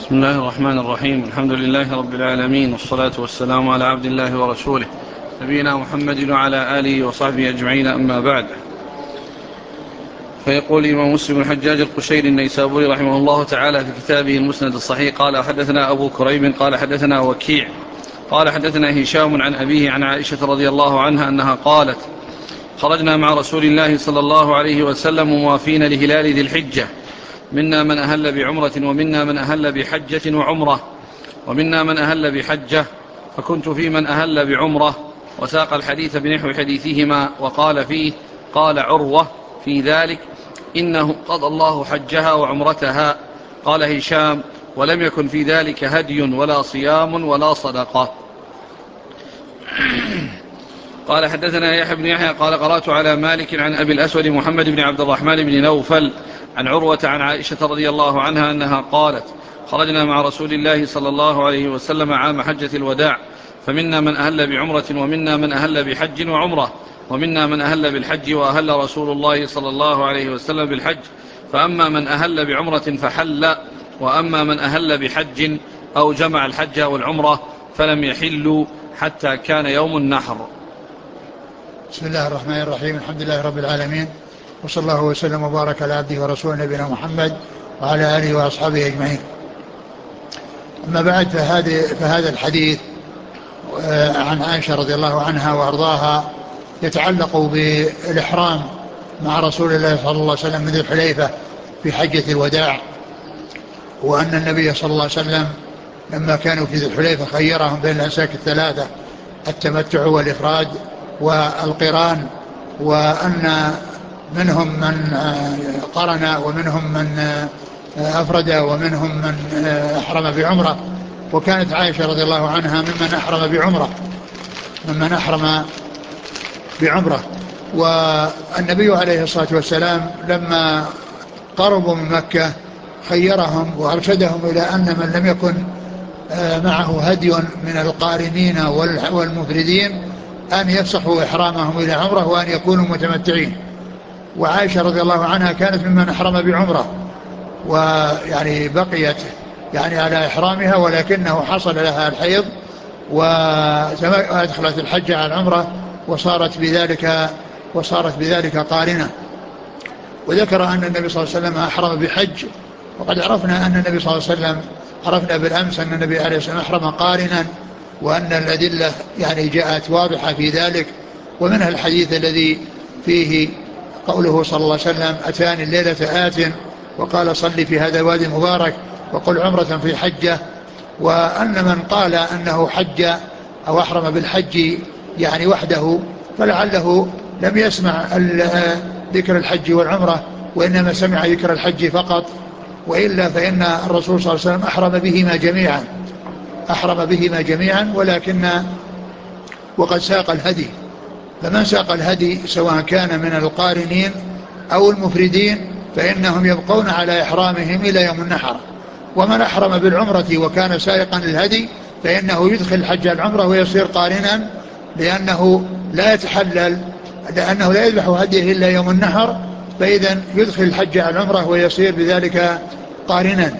بسم الله الرحمن الرحيم. الحمد لله رب العالمين، والصلاة والسلام على عبد الله ورسوله نبينا محمد وعلى آله وصحبه أجمعين، أما بعد. فيقول الإمام مسلم الحجاج القشيري النيسابوري رحمه الله تعالى في كتابه المسند الصحيح: قال حدثنا أبو كريب قال حدثنا وكيع قال حدثنا هشام عن أبيه عن عائشة رضي الله عنها أنها قالت: خرجنا مع رسول الله صلى الله عليه وسلم موافين لهلال ذي الحجة، منا من أهل بعمرة ومنا من أهل بحجة وعمرة، ومنا من أهل بحجة، فكنت في من أهل بعمرة. وساق الحديث بنحو حديثهما، وقال فيه: قال عروة في ذلك: إنه قضى الله حجها وعمرتها. قال هشام: ولم يكن في ذلك هدي ولا صيام ولا صدقة. قال حدثنا يحيى بن يحيى قال قرأت على مالك عن أبي الأسود محمد بن عبد الرحمن بن نوفل عن عروة عن عائشة رضي الله عنها أنها قالت: خرجنا مع رسول الله صلى الله عليه وسلم عام حجة الوداع، فمنا من أهل بعمرة ومنا من أهل بحج وعمرة، ومنا من أهل بالحج، وأهل رسول الله صلى الله عليه وسلم بالحج، فأما من أهل بعمرة فحل، وأما من أهل بحج أو جمع الحج والعمرة فلم يحلوا حتى كان يوم النحر. بسم الله الرحمن الرحيم. الحمد لله رب العالمين، وصلى الله وسلم وبارك على عبده ورسوله نبينا محمد وعلى آله وأصحابه أجمعين. أما بعد، فهذا الحديث عن عائشة رضي الله عنها وأرضاها يتعلق بالإحرام مع رسول الله صلى الله عليه وسلم من ذي الحليفة في حجة الوداع، وأن النبي صلى الله عليه وسلم لما كانوا في ذي الحليفة خيرهم بين الأنساك الثلاثة: التمتع والإفراد والقران، وأن منهم من قرن ومنهم من أفرد ومنهم من أحرم بعمرة. وكانت عائشة رضي الله عنها ممن أحرم بعمرة. والنبي عليه الصلاة والسلام لما قربوا من مكة خيرهم وأرشدهم إلى أن من لم يكن معه هدي من القارنين والمفردين أن يفسخوا إحرامهم إلى عمرة وأن يكونوا متمتعين. وعائشة رضي الله عنها كانت ممن أحرم بعمرة، ويعني بقيت على إحرامها، ولكنه حصل لها الحيض وأدخلت الحج على العمرة وصارت بذلك قارنة. وذكر أن النبي صلى الله عليه وسلم أحرم بحج، وقد عرفنا أن النبي صلى الله عليه وسلم عرفنا بالأمس أن النبي عليه الصلاة والسلام أحرم قارنا، وأن الأدلة جاءت واضحة في ذلك. ومنها الحديث الذي فيه قوله صلى الله عليه وسلم: أتاني الليلة آت وقال صلي في هذا الوادي المبارك وقل عمرة في حجة. وأن من قال أنه حج أو أحرم بالحج وحده فلعله لم يسمع ذكر الحج والعمرة، وإنما سمع ذكر الحج فقط، وإلا فإن الرسول صلى الله عليه وسلم أحرم بهما جميعا، ولكن وقد ساق الهدي. فمن ساق الهدي سواء كان من القارنين أو المفردين فإنهم يبقون على إحرامهم إلى يوم النحر. ومن أحرم بالعمرة وكان سائقا الهدي فإنه يدخل الحج العمرة ويصير قارنا، لأنه لا يذبح هديه إلا يوم النحر، فإذا يدخل الحج على العمرة ويصير بذلك قارنا.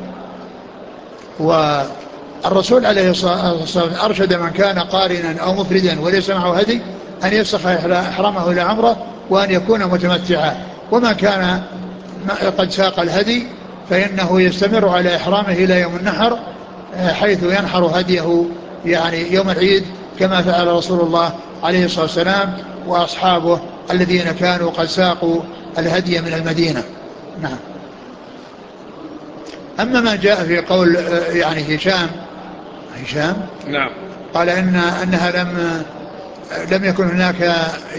والرسول عليه الصلاة والسلام أرشد من كان قارنا أو مفردا وليس معه هدي أن يفسخ إحرامه إلى عمرة وأن يكون متمتعا. وما كان قد ساق الهدي فإنه يستمر على إحرامه إلى يوم النحر، حيث ينحر هديه يوم العيد، كما فعل رسول الله عليه الصلاة والسلام وأصحابه الذين كانوا قد ساقوا الهدي من المدينة. نعم. أما ما جاء في قول هشام نعم. قال أنها لم يكن هناك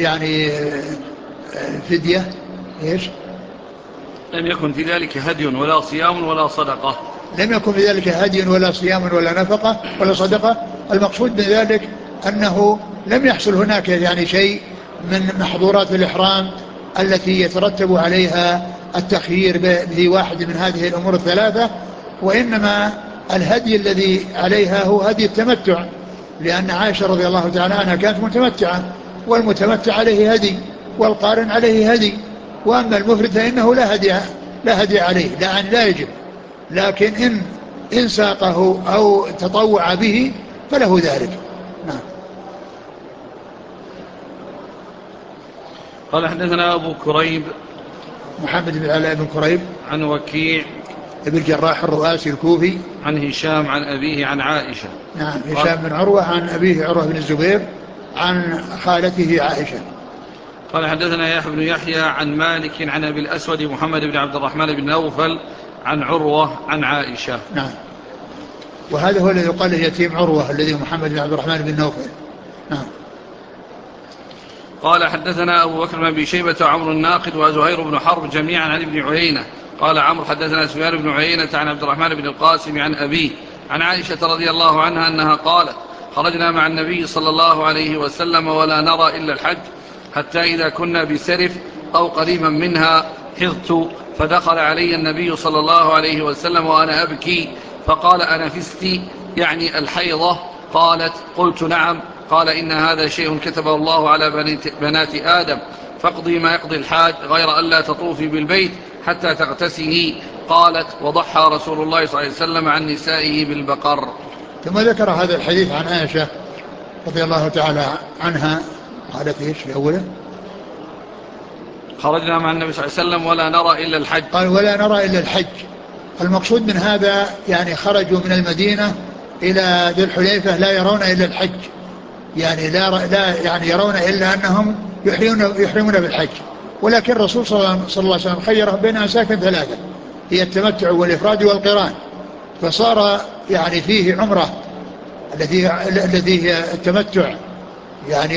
فدية. إيش؟ لم يكن في ذلك هدي ولا صيام ولا صدقة. لم يكن في ذلك هدي ولا صيام ولا نفقة ولا صدقة. المقصود بذلك أنه لم يحصل هناك شيء من محظورات الإحرام التي يترتب عليها التخيير بذي واحد من هذه الأمور الثلاثة، وإنما الهدي الذي عليها هو هدي التمتع، لأن عائشة رضي الله تعالى عنها كانت متمتعة، والمتمتع عليه هدي والقارن عليه هدي. وأما المفرد فإنه لا هدي عليه، لا يجب. لكن إن إن ساقه أو تطوع به فله ذلك. نعم. قال حدثنا أبو كريب محمد بن علاء بن كريب عن وكيع ابن الجراح الرؤاسي الكوفي عن هشام عن أبيه عن عائشة. نعم. هشام بن عروة عن أبيه عروة بن الزبير عن خالته عائشة. قال حدثنا يحيى بن يحيى عن مالك عن أبي الأسود محمد بن عبد الرحمن بن نوفل عن عروة عن عائشة. نعم. وهذا هو الذي يقال يتيم عروة الذي محمد بن عبد الرحمن بن نوفل. نعم. قال حدثنا أبو بكر بن أبي شيبة وعمرو الناقد وزهير بن حرب جميعا عن ابن عيينة. قال عمرو حدثنا سفيان بن عيينة عن عبد الرحمن بن القاسم عن أبيه عن عائشة رضي الله عنها أنها قالت خرجنا مع النبي صلى الله عليه وسلم ولا نرى إلا الحج حتى إذا كنا بسرف أو قريبا منها حضت فدخل علي النبي صلى الله عليه وسلم وأنا أبكي فقال أنفست يعني الحيضة؟ قالت قلت نعم. قال إن هذا شيء كتبه الله على بنات آدم فاقضي ما يقضي الحاج غير أن لا تطوفي بالبيت حتى تغتسلي. قالت وضحى رسول الله صلى الله عليه وسلم عن نسائه بالبقر. ثم ذكر هذا الحديث عن عائشة رضي الله تعالى عنها قالت ايش الأولى؟ خرجنا مع النبي صلى الله عليه وسلم ولا نرى إلا الحج. قال ولا نرى إلا الحج. المقصود من هذا يعني خرجوا من المدينة إلى ذي الحليفة لا يرون إلا الحج، يعني لا يعني يرون إلا أنهم يحرمون بالحج، ولكن الرسول صلى الله عليه وسلم خيرهم بين أمساك ثلاثة هي التمتع والإفراد والقران، فصار يعني فيه عمرة التي هي التمتع يعني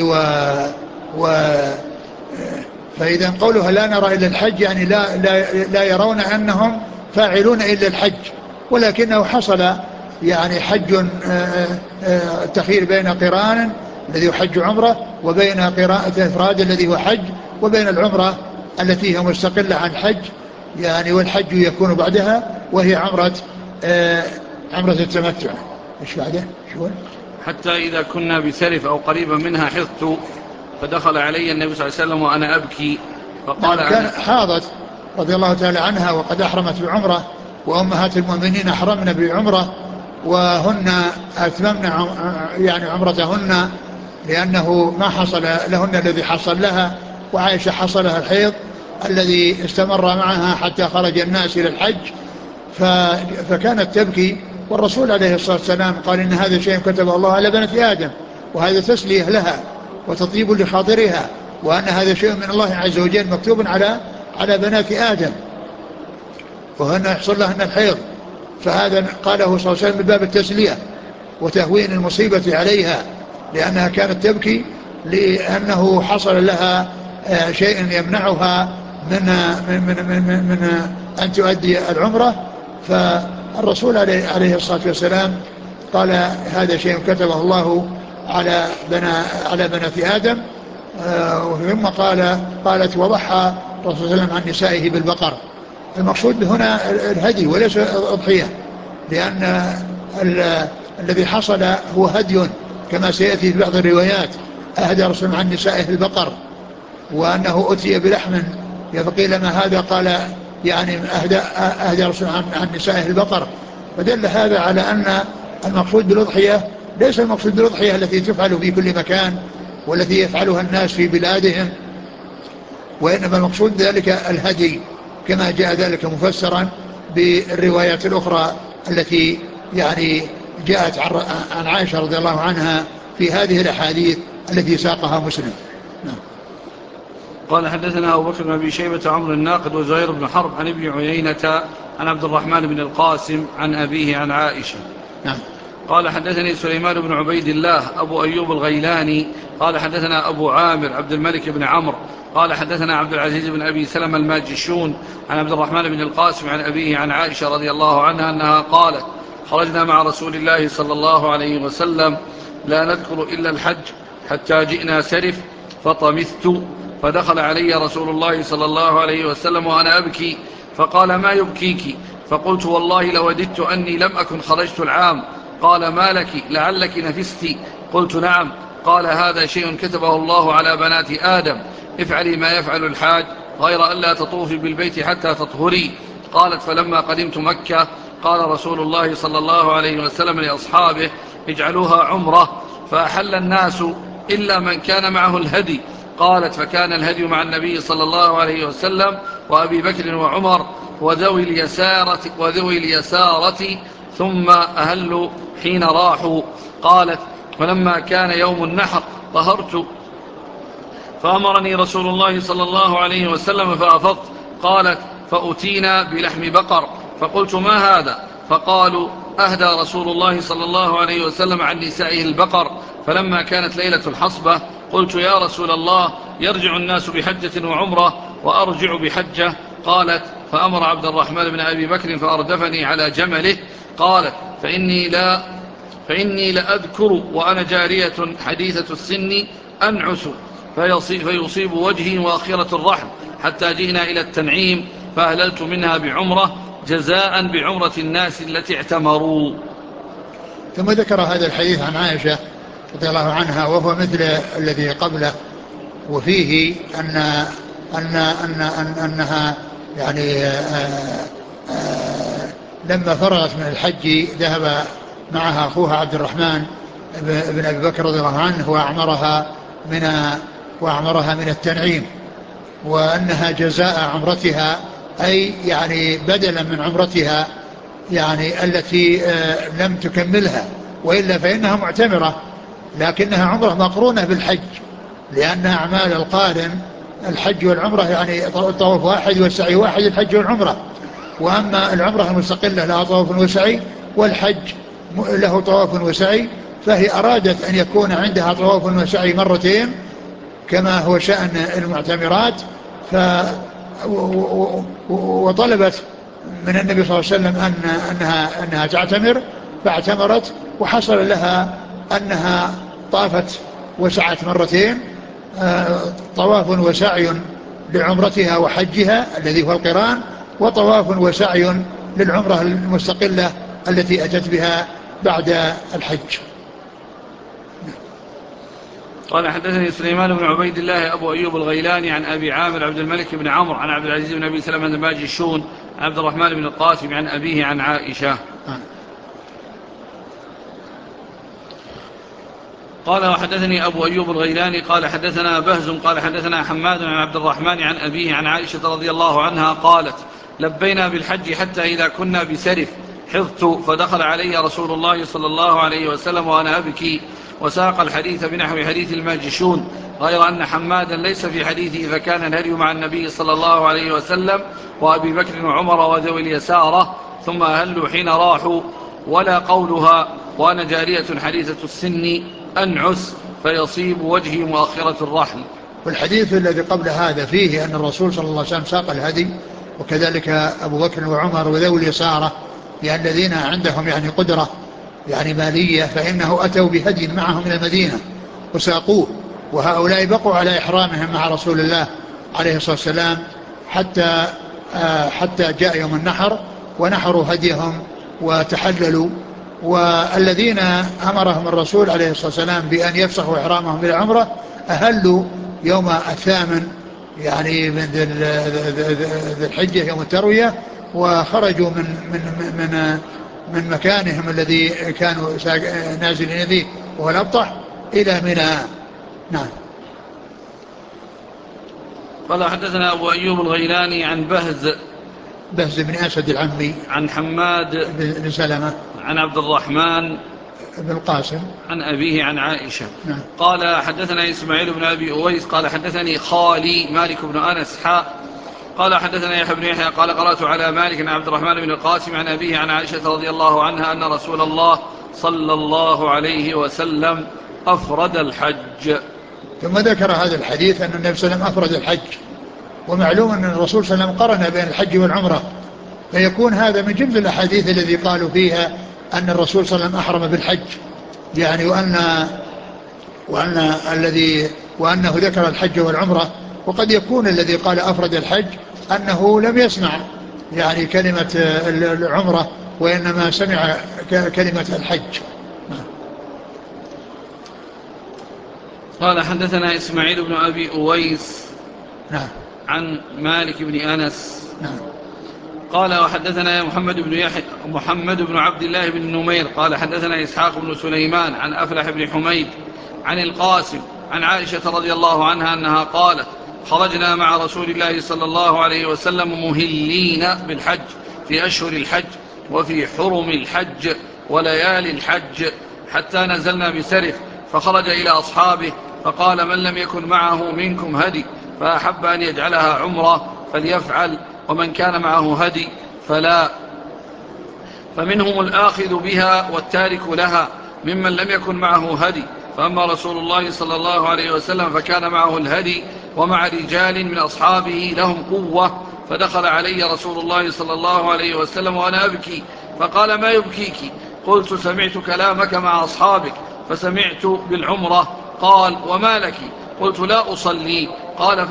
فإذا قولها لا نرى إلا الحج يعني لا يرون أنهم فاعلون إلا الحج، ولكنه حصل يعني حج التخيير بين قران الذي هو حج عمرة وبين قراءة إفراد الذي هو حج وبين العمرة التي هي مستقلة عن الحج يعني والحج يكون بعدها وهي عمرة التمتع. ايش بعده؟ شو حتى إذا كنا بسرف أو قريبا منها حضت فدخل علي النبي صلى الله عليه وسلم وأنا أبكي فقال نعم. كان حاضت رضي الله تعالى عنها وقد أحرمت بعمرة، وأمهات المؤمنين أحرمن بعمرة وهن أتممن يعني عمرتهن لأنه ما حصل لهن الذي حصل لها، وعائشة حصل لها الحيض الذي استمر معها حتى خرج الناس إلى الحج فكانت تبكي، والرسول عليه الصلاة والسلام قال إن هذا شيء كتبه الله على بنات آدم، وهذا تسلية لها وتطيب لخاطرها، وأن هذا شيء من الله عز وجل مكتوب على بنات آدم وهن يحصل لهن الحيض، فهذا قاله صلى الله عليه وسلم من باب التسلية وتهوين المصيبة عليها، لأنها كانت تبكي لأنه حصل لها شيء يمنعها من أن تؤدي العمرة، فالرسول عليه الصلاة والسلام قال هذا شيء كتبه الله على بنات آدم. ثم قالت وضحى الرسول صلى الله عليه وسلم عن نسائه بالبقر. المقصود هنا الهدي وليس الأضحية، لأن الذي حصل هو هدي كما سيأتي في بعض الروايات، أهدى رسول عن نسائه البقر، وأنه أتي بلحم فقيل ما هذا قال يعني أهدى رسول عن نسائه البقر، فدل هذا على أن المقصود بالأضحية ليس المقصود بالأضحية التي تفعل في كل مكان والتي يفعلها الناس في بلادهم، وإنما المقصود ذلك الهدي كما جاء ذلك مفسرا بالروايات الأخرى التي يعني جاءت عن عائشة رضي الله عنها في هذه الأحاديث التي ساقها مسلم. نعم. قال حدثنا أبو بكر بن أبي شيبة عمرو الناقد وزهير بن حرب عن ابن عيينة عن عبد الرحمن بن القاسم عن أبيه عن عائشة. نعم. قال حدثني سليمان بن عبيد الله أبو أيوب الغيلاني قال حدثنا أبو عامر عبد الملك بن عمرو قال حدثنا عبد العزيز بن أبي سلمة الماجشون عن عبد الرحمن بن القاسم عن أبيه عن عائشة رضي الله عنها أنها قالت خرجنا مع رسول الله صلى الله عليه وسلم لا نذكر إلا الحج حتى جئنا سرف فطمثت فدخل علي رسول الله صلى الله عليه وسلم وأنا أبكي فقال ما يبكيك؟ فقلت والله لوددت أني لم أكن خرجت العام. قال ما لك لعلك نفست؟ قلت نعم. قال هذا شيء كتبه الله على بنات آدم افعلي ما يفعل الحاج غير أن لا تطوفي بالبيت حتى تطهري. قالت فلما قدمت مكة قال رسول الله صلى الله عليه وسلم لأصحابه اجعلوها عمرة، فأحل الناس إلا من كان معه الهدي. قالت فكان الهدي مع النبي صلى الله عليه وسلم وأبي بكر وعمر وذوي اليسارة ثم أهلوا حين راحوا. قالت فلما كان يوم النحر طهرت فأمرني رسول الله صلى الله عليه وسلم فأفضت. قالت فأتينا بلحم بقر فقلت ما هذا؟ فقالوا أهدى رسول الله صلى الله عليه وسلم عن نسائه البقر. فلما كانت ليلة الحصبة قلت يا رسول الله يرجع الناس بحجة وعمرة وأرجع بحجة. قالت فأمر عبد الرحمن بن أبي بكر فأردفني على جمله. قالت فإني لأذكر وأنا جارية حديثة السن أنعس فيصيب وجهي وآخرة الرحم حتى جئنا إلى التنعيم فأهللت منها بعمرة جزاء بعمرة الناس التي اعتمروا. ثم ذكر هذا الحديث عن عائشة رضي الله عنها وهو مثل الذي قبله، وفيه أنها يعني لما فرغت من الحج ذهب معها أخوها عبد الرحمن بن أبي بكر رضي الله عنه وأعمرها من التنعيم، وأنها جزاء عمرتها أي يعني بدلا من عمرتها يعني التي لم تكملها، وإلا فإنها معتمرة لكنها عمرة مقرونة بالحج، لأن أعمال القارن الحج والعمرة يعني طواف واحد والسعي واحد الحج والعمرة، وأما العمرة المستقلة لها طواف وسعي والحج له طواف وسعي، فهي أرادت أن يكون عندها طواف وسعي مرتين كما هو شأن المعتمرات، وطلبت من النبي صلى الله عليه وسلم أنها تعتمر فاعتمرت، وحصل لها أنها طافت وسعت مرتين، طواف وسعي لعمرتها وحجها الذي هو القران، وطواف وسعي للعمرة المستقلة التي أتت بها بعد الحج. قال حدثني سليمان بن عبيد الله أبو أيوب الغيلاني عن أبي عامر عبد الملك بن عمرو عن عبد العزيز بن أبي سلمة بن ماجشون عن عبد الرحمن بن القاسم عن أبيه عن عائشة. قال وحدثني أبو أيوب الغيلاني قال حدثنا بهز قال حدثنا حماد عن عبد الرحمن عن أبيه عن عائشة رضي الله عنها قالت لبينا بالحج حتى إذا كنا بسرف حضت فدخل علي رسول الله صلى الله عليه وسلم وأنا أبكي، وساق الحديث بنحو حديث الماجشون غير أن حمادا ليس في حديثه فكان الهدي مع النبي صلى الله عليه وسلم وأبي بكر وعمر وذوي اليسارة ثم أهلوا حين راحوا، ولا قولها وأنا جارية حديثة السن أنعس فيصيب وجهي مؤخرة الرحل. والحديث الذي قبل هذا فيه أن الرسول صلى الله عليه وسلم ساق الهدي، وكذلك أبو بكر وعمر وذوي اليسارة يعني الذين عندهم يعني قدرة يعني مالية، فإنه أتوا بهدي معهم من المدينة وساقوه، وهؤلاء بقوا على إحرامهم مع رسول الله عليه الصلاة والسلام حتى جاء يوم النحر ونحروا هديهم وتحللوا، والذين أمرهم الرسول عليه الصلاة والسلام بأن يفسخوا إحرامهم بالعمرة أهلوا يوم الثامن يعني من ذي الحجة يوم التروية، وخرجوا من مكانهم الذي كانوا نازلين فيه وهو الأبطح إلى منى. نعم. قال حدثنا أبو أيوب الغيلاني عن بهز بن أسد العمي عن حماد بن سلمة عن عبد الرحمن بن القاسم عن أبيه عن عائشة. نعم. قال حدثنا إسماعيل بن أبي أويس قال حدثني خالي مالك بن أنس قال حدثنا يحيى بن يحيى قال قرأت على مالك عن عبد الرحمن بن القاسم عن أبيه عن عائشة رضي الله عنها أن رسول الله صلى الله عليه وسلم أفرد الحج. ثم ذكر هذا الحديث أن النبي صلى الله عليه وسلم أفرد الحج، ومعلوم أن الرسول صلى الله عليه وسلم قرن بين الحج والعمرة، فيكون هذا من جمله الأحاديث الذي قالوا فيها أن الرسول صلى الله عليه وسلم أحرم بالحج، يعني وأنه ذكر الحج والعمرة. وقد يكون الذي قال أفرد الحج أنه لم يسمع يعني كلمة العمرة وإنما سمع كلمة الحج. قال حدثنا إسماعيل بن أبي أويس نعم. عن مالك بن أنس نعم. قال وحدثنا محمد بن عبد الله بن نمير قال حدثنا إسحاق بن سليمان عن أفلح بن حميد عن القاسم عن عائشة رضي الله عنها أنها قالت خرجنا مع رسول الله صلى الله عليه وسلم مهلين بالحج في أشهر الحج وفي حرم الحج وليالي الحج حتى نزلنا بسرف، فخرج إلى أصحابه فقال من لم يكن معه منكم هدي فأحب أن يجعلها عمرة فليفعل، ومن كان معه هدي فلا، فمنهم الآخذ بها والتارك لها ممن لم يكن معه هدي. فأما رسول الله صلى الله عليه وسلم فكان معه الهدي ومع رجال من أصحابه لهم قوة، فدخل علي رسول الله صلى الله عليه وسلم وأنا أبكي فقال ما يبكيك؟ قلت سمعت كلامك مع أصحابك فسمعت بالعمرة. قال وما لك؟ قلت لا أصلي. قال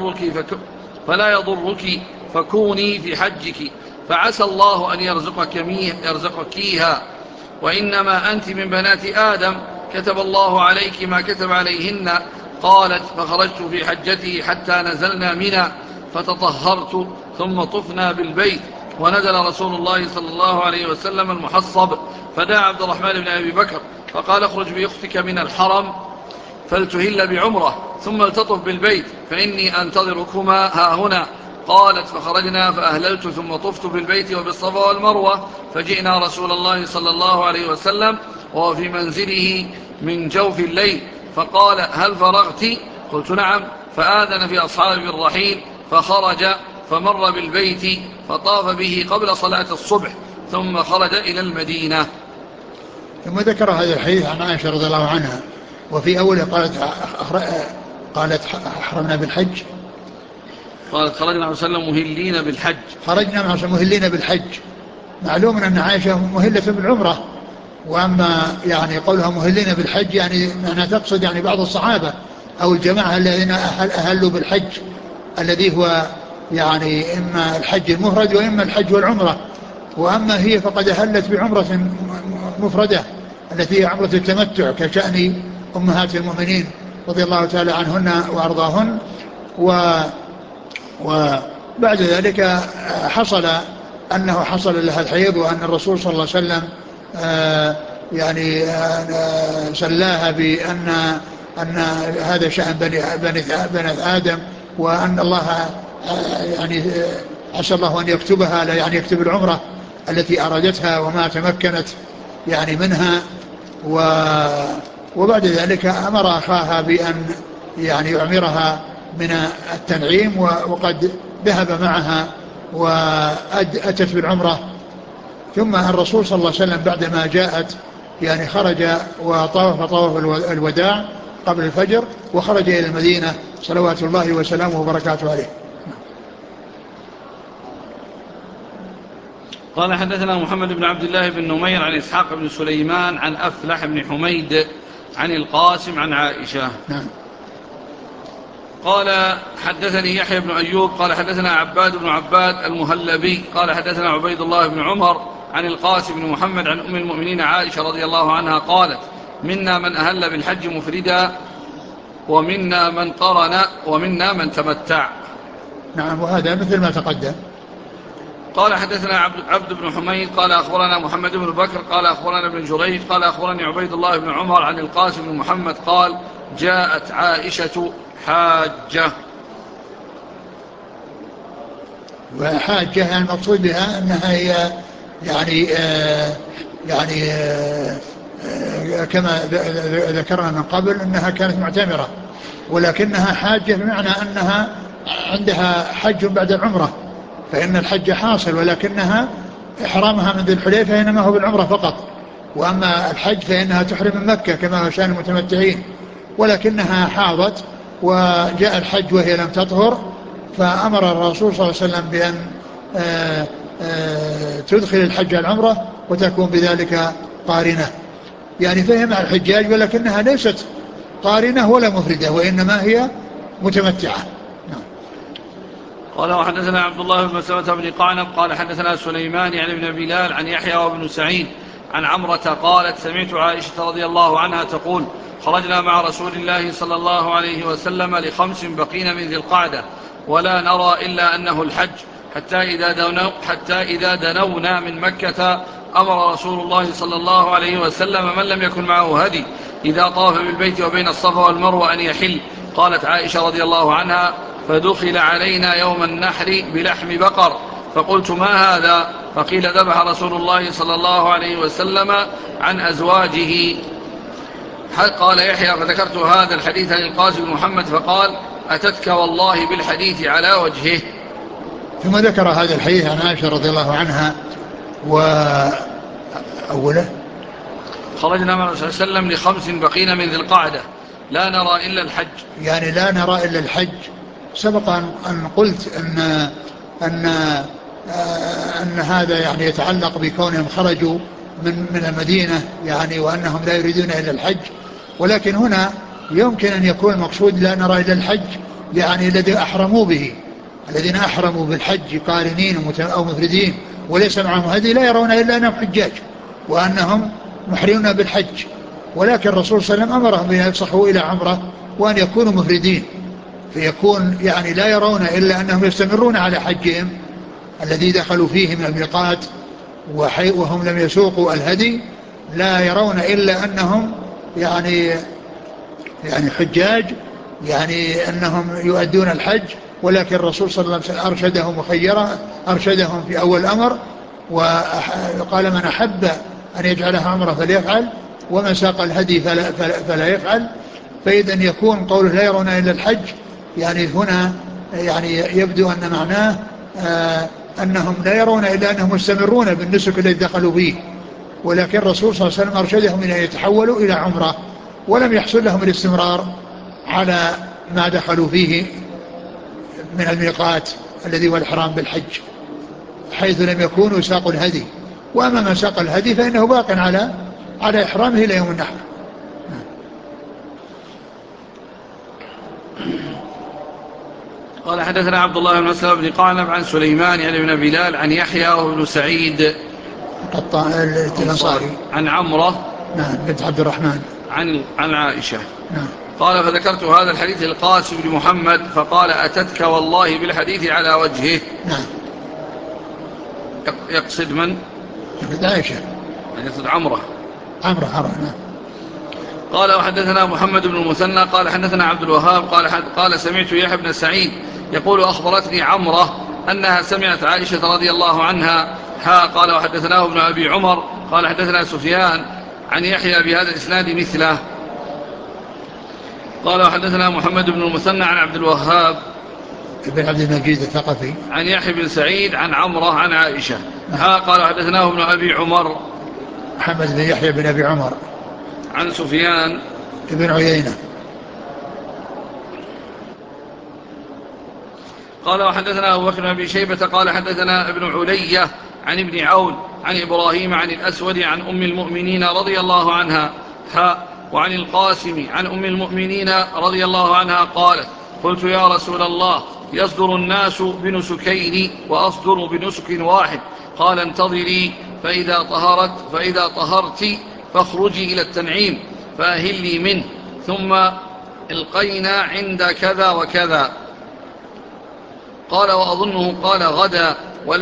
فلا يضرك فكوني في حجك فعسى الله أن يرزقكيها، وإنما أنت من بنات آدم كتب الله عليك ما كتب عليهن. قالت فخرجت في حجته حتى نزلنا منى فتطهرت ثم طفنا بالبيت، ونزل رسول الله صلى الله عليه وسلم المحصب فدعا عبد الرحمن بن أبي بكر فقال اخرج بأختك من الحرم فلتهل بعمرة ثم التطف بالبيت فإني أنتظركما ها هنا. قالت فخرجنا فأهللت ثم طفت بالبيت وبالصفا والمروة، فجئنا رسول الله صلى الله عليه وسلم وهو في منزله من جوف الليل فقال هل فرغت؟ قلت نعم. فآذن في أصحابه بالرحيل فخرج فمر بالبيت فطاف به قبل صلاة الصبح ثم خرج إلى المدينة. ثم ذكر هذا الحديث عن عائشة رضي الله عنها، وفي أوله قالت أحرمنا بالحج، قالت خرجنا مع وسلم مهلين بالحج. خرجنا مع وسلم مهلين بالحج. معلوم أن عائشة مهلة بالعمرة، وأما يعني قولها مهلين بالحج يعني أنها تقصد يعني بعض الصحابة أو الجماعة الذين أهلوا بالحج الذي هو يعني إما الحج المفرد وإما الحج والعمرة. وأما هي فقد أهلت بعمرة مفردة التي هي عمرة التمتع كشأن أمهات المؤمنين رضي الله تعالى عنهن وأرضاهن. وبعد ذلك حصل لها الحيض، وأن الرسول صلى الله عليه وسلم سلاها أن هذا شأن بني آدم، وأن الله يعني عسى الله أن يكتبها، لا يعني يكتب العمرة التي أرادتها وما تمكنت يعني منها. وبعد ذلك أمر أخاها بأن يعني يعمرها من التنعيم، وقد ذهب معها وأتت بالعمرة. ثم الرسول صلى الله عليه وسلم بعدما جاءت يعني خرج وطاف الوداع قبل الفجر وخرج إلى المدينة صلوات الله وسلامه وبركاته عليه. قال حدثنا محمد بن عبد الله بن نمير عن إسحاق بن سليمان عن أفلح بن حميد عن القاسم عن عائشة. نعم. قال حدثني يحيى بن أيوب قال حدثنا عباد بن عباد المهلبي قال حدثنا عبيد الله بن عمر عن القاسم بن محمد عن أم المؤمنين عائشة رضي الله عنها قالت منا من أهل بالحج مفردا ومنا من قرن ومنا من تمتع. نعم، وهذا مثل ما تقدم. قال حدثنا عبد بن حميد قال أخبرنا محمد بن بكر قال أخبرنا ابن جريج قال أخبرني عبيد الله بن عمر عن القاسم بن محمد قال جاءت عائشة حاجة. وحاجة المقصود بها أنها هي يعني كما ذكرنا من قبل أنها كانت معتمرة، ولكنها حاجة بمعنى أنها عندها حج بعد العمرة، فإن الحج حاصل، ولكنها إحرامها من ذي الحليفة إنما هو بالعمرة فقط، وأما الحج فإنها تحرم من مكة كما هو شأن المتمتعين، ولكنها حاضت وجاء الحج وهي لم تطهر، فأمر الرسول صلى الله عليه وسلم بأن تدخل الحج العمرة وتكون بذلك قارنة، يعني فهي مع الحجاج ولكنها ليست قارنة ولا مفردة، وإنما هي متمتعة. قال وحدثنا عبد الله بن مسلمة بن قعنب قال حدثنا سليمان يعني بن بلال عن يحيى وابن سعيد عن عمرة قالت سمعت عائشة رضي الله عنها تقول خرجنا مع رسول الله صلى الله عليه وسلم ل5 بقين من ذي القعدة ولا نرى إلا أنه الحج، حتى إذا دنونا من مكة أمر رسول الله صلى الله عليه وسلم من لم يكن معه هدي إذا طاف بالبيت وبين الصفا والمروة أن يحل. قالت عائشة رضي الله عنها: فدخل علينا يوم النحر بلحم بقر، فقلت: ما هذا؟ فقيل: ذبح رسول الله صلى الله عليه وسلم عن أزواجه. قال يحيى: فذكرت هذا الحديث للقاسم بن محمد فقال: أتتك والله بالحديث على وجهه. ثم ذكر هذا الحديث عن عائشة رضي الله عنها وأوله: خرجنا مع الرسول صلى الله عليه وسلم لخمس بقين من ذي القعدة لا نرى إلا الحج. يعني لا نرى إلا الحج. سبق أن قلت أن هذا يعني يتعلق بكونهم خرجوا من المدينة يعني وأنهم لا يريدون إلا الحج، ولكن هنا يمكن أن يكون المقصود لا نرى إلا الحج يعني الذي أحرموا به، الذين أحرموا بالحج قارنين أو مفردين وليس معهم هدي لا يرون إلا أنهم حجاج وأنهم محرمون بالحج، ولكن الرسول صلى الله عليه وسلم أمرهم بأن يفسخوا إلى عمرة وأن يكونوا مفردين، فيكون يعني لا يرون إلا أنهم يستمرون على حجهم الذي دخلوا فيه من الميقات وهم لم يسوقوا الهدي، لا يرون إلا أنهم يعني حجاج، يعني أنهم يؤدون الحج، ولكن الرسول صلى الله عليه وسلم أرشدهم وخيرهم، أرشدهم في أول الأمر وقال: من أحب أن يجعلها عمره فليفعل ومن ساق الهدي فلا يفعل. فإذا يكون قوله لا يرون إلا الحج يعني هنا يعني يبدو أن معناه أنهم لا يرون إلا أنهم مستمرون بالنسك الذي دخلوا فيه، ولكن الرسول صلى الله عليه وسلم أرشدهم أن يتحولوا إلى عمره ولم يحصل لهم الاستمرار على ما دخلوا فيه من الميقات الذي هو الإحرام بالحج حيث لم يكونوا ساقوا الهدي، وأما من ساق الهدي فإنه باق على إحرامه إلى يوم النحر. قال: حدثنا عبد الله بن مسلم بن قعنب عن سليمان يعني بن بلال عن يحيى وابن سعيد الأنصاري عن عمرة بنت عبد الرحمن عن عائشة. قال: فذكرت هذا الحديث للقاسم بن محمد فقال: أتتك والله بالحديث على وجهه. يقصد من؟ عائشة، يقصد عمرة. عمرة. قال: وحدثنا محمد بن المثنى قال حدثنا عبد الوهاب قال سمعت يحيى بن سعيد يقول: أخبرتني عمرة أنها سمعت عائشة رضي الله عنها. قال: وحدثناه ابن أبي عمر قال حدثنا سفيان عن يحيى بهذا الإسناد مثله. قال: وحدثنا محمد بن المثنى عن عبد الوهاب ابن عبد المجيد الثقفي عن يحيى بن سعيد عن عمرة عن عائشة. قال: وحدثناه ابن أبي عمر محمد بن يحيى بن أبي عمر عن سفيان ابن عيينة. قال: وحدثنا أبو بكر بن أبي شيبة قال حدثنا ابن علية عن ابن عون عن إبراهيم عن الأسود عن أم المؤمنين رضي الله عنها وعن القاسم عن أم المؤمنين رضي الله عنها قالت: قلت: يا رسول الله، يصدر الناس بنسكين وأصدر بنسك واحد. قال: انتظري فإذا طهرت فاخرجي إلى التنعيم فأهلي منه، ثم القينا عند كذا وكذا. قال: وأظنه قال غدا،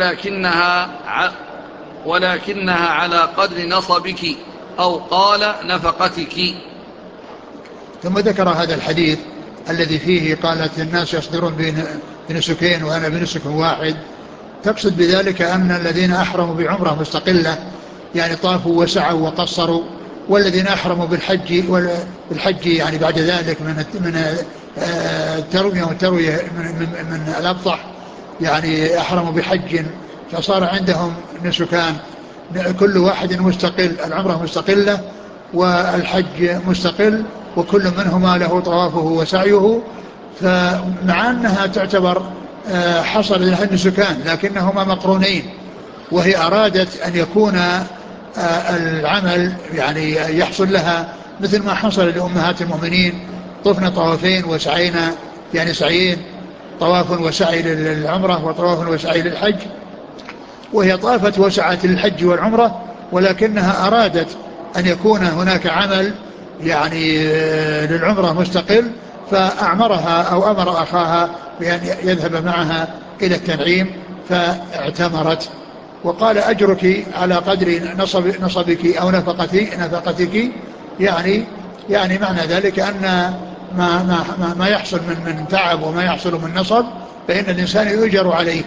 ولكنها على قدر نصبك، أو قال نفقتك. ثم ذكر هذا الحديث الذي فيه قالت: الناس يصدرون بنسكين وأنا بنسك واحد، تقصد بذلك أن الذين أحرموا بعمرة مستقلة يعني طافوا وسعوا وقصروا، والذين أحرموا بالحج يعني بعد ذلك من التروية من الأبطح يعني أحرموا بحج فصار عندهم نسكان كل واحد مستقل، العمرة مستقلة والحج مستقل، وكل منهما له طوافه وسعيه، فمع أنها تعتبر حصل لها النسكان لكنهما مقرونين، وهي أرادت أن يكون العمل يعني يحصل لها مثل ما حصل لأمهات المؤمنين: طفنا طوافين وسعينا يعني سعيين، طواف وسعي للعمرة وطواف وسعي للحج، وهي طافت وسعت للحج والعمرة، ولكنها أرادت أن يكون هناك عمل يعني للعمرة مستقل، فأعمرها أو أمر أخاها بأن يذهب معها إلى التنعيم فاعتمرت. وقال أجرك على قدر نصبك أو نفقتك، يعني معنى ذلك أن ما يحصل من تعب وما يحصل من نصب فإن الإنسان يؤجر عليه.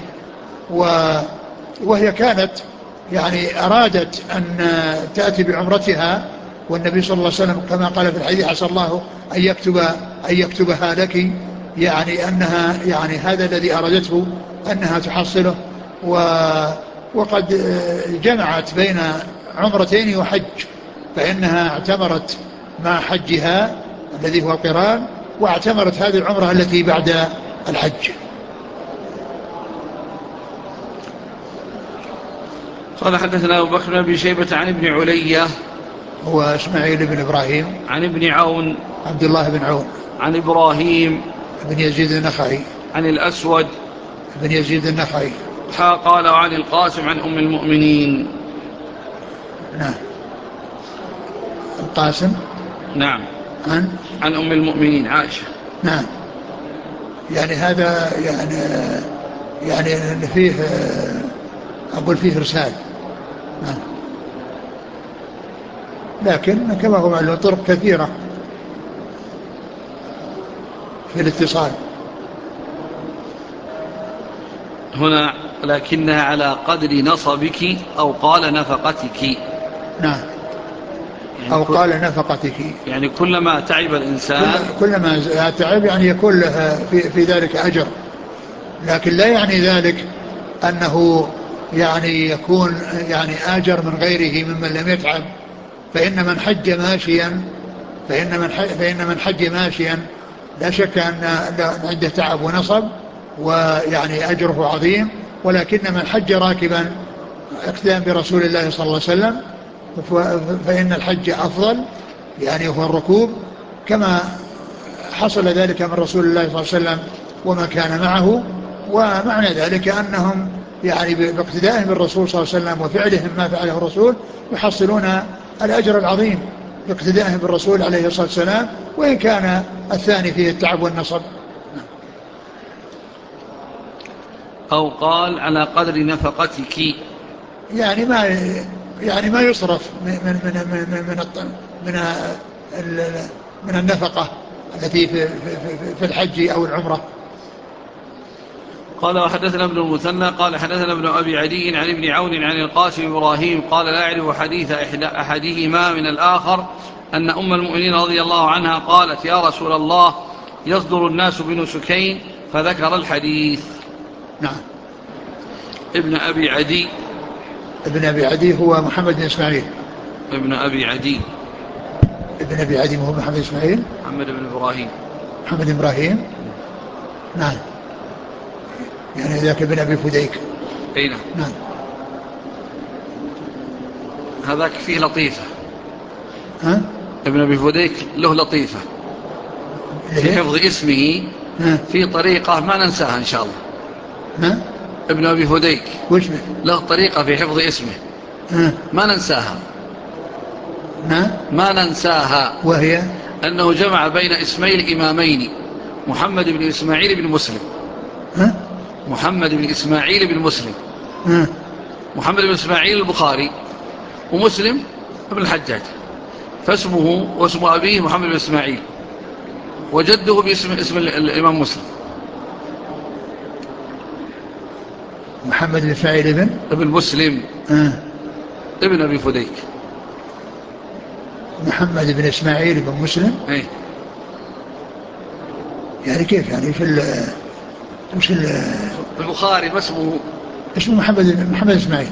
وهي كانت يعني أرادت أن تأتي بعمرتها، والنبي صلى الله عليه وسلم كما قال في الحديث عسى الله أن يكتبها لك، يعني أنها يعني هذا الذي أرادته أنها تحصله. وقد جمعت بين عمرتين وحج، فإنها اعتمرت مع حجها الذي هو القران، واعتمرت هذه العمرة التي بعد الحج. قال حدثنا أبو بكر بن أبي شيبة عن ابن علية هو إسماعيل بن إبراهيم عن ابن عون عبد الله بن عون عن إبراهيم بن يزيد النخعي عن الأسود بن يزيد النخعي. قال وعن القاسم عن أم المؤمنين. نعم. القاسم نعم عن أم المؤمنين عائشة. نعم. يعني هذا يعني فيه أقول فيه إرسال. نعم. لكن كما هو معلوم طرق كثيرة في الاتصال هنا، لكنها على قدر نصبك أو قال نفقتك. نعم. يعني أو قال نفقتك، يعني كلما تعب الإنسان كلما تعب يعني يكون له في ذلك أجر، لكن لا يعني ذلك أنه يعني يكون يعني آجر من غيره ممن لم يتعب. فإن من حج ماشيا فإن من حج ماشيا لا شك أن عنده تعب ونصب ويعني أجره عظيم، ولكن من حج راكبا اقتداء برسول الله صلى الله عليه وسلم فإن الحج أفضل، يعني هو الركوب، كما حصل ذلك من رسول الله صلى الله عليه وسلم وما كان معه. ومعنى ذلك أنهم يعني باقتدائهم بالرسول صلى الله عليه وسلم وفعلهم ما فعله الرسول يحصلون الأجر العظيم باقتدائهم بالرسول عليه الصلاة والسلام، وإن كان الثاني فيه التعب والنصب. أو قال على قدر نفقتك، يعني ما يصرف من من النفقة التي في الحج أو العمرة. قال وحدثنا ابن المثنى قال حدثنا ابن أبي عدي عن ابن عون عن القاسم إبراهيم قال لا أعرف حديث أحدهما من الآخر أن أم المؤمنين رضي الله عنها قالت يا رسول الله يصدر الناس بنسكين، فذكر الحديث. نعم. ابن أبي عدي هو محمد بن إسماعيل. ابن أبي عدي هو محمد إسماعيل محمد بن إبراهيم. محمد إبراهيم. نعم. يعني ذاك ابن أبي فديك. أين؟ نعم. هذاك فيه لطيفة. ها؟ ابن أبي فديك له لطيفة في حفظ اسمه. في طريقة ما ننساها إن شاء الله. ابن أبي فديك له طريقة في حفظ اسمه ما ننساها. ما ننساها، وهي أنه جمع بين اسمي الإمامين محمد بن إسماعيل بن مسلم. محمد بن إسماعيل بن مسلم. محمد بن إسماعيل البخاري ومسلم ابن الحجاج، فاسمه واسم أبيه محمد بن إسماعيل وجده باسم الإمام مسلم. محمد بن إسماعيل ابن مسلم ابن أبي فديك. محمد بن إسماعيل بن مسلم. ايه يعني كيف يعني في البخاري ما اسمه محمد إسماعيل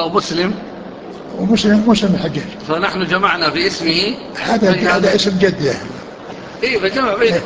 ومسلم الحجاج، فنحن جمعنا في اسمه هذا اسم جده. ايه فجمع بينه.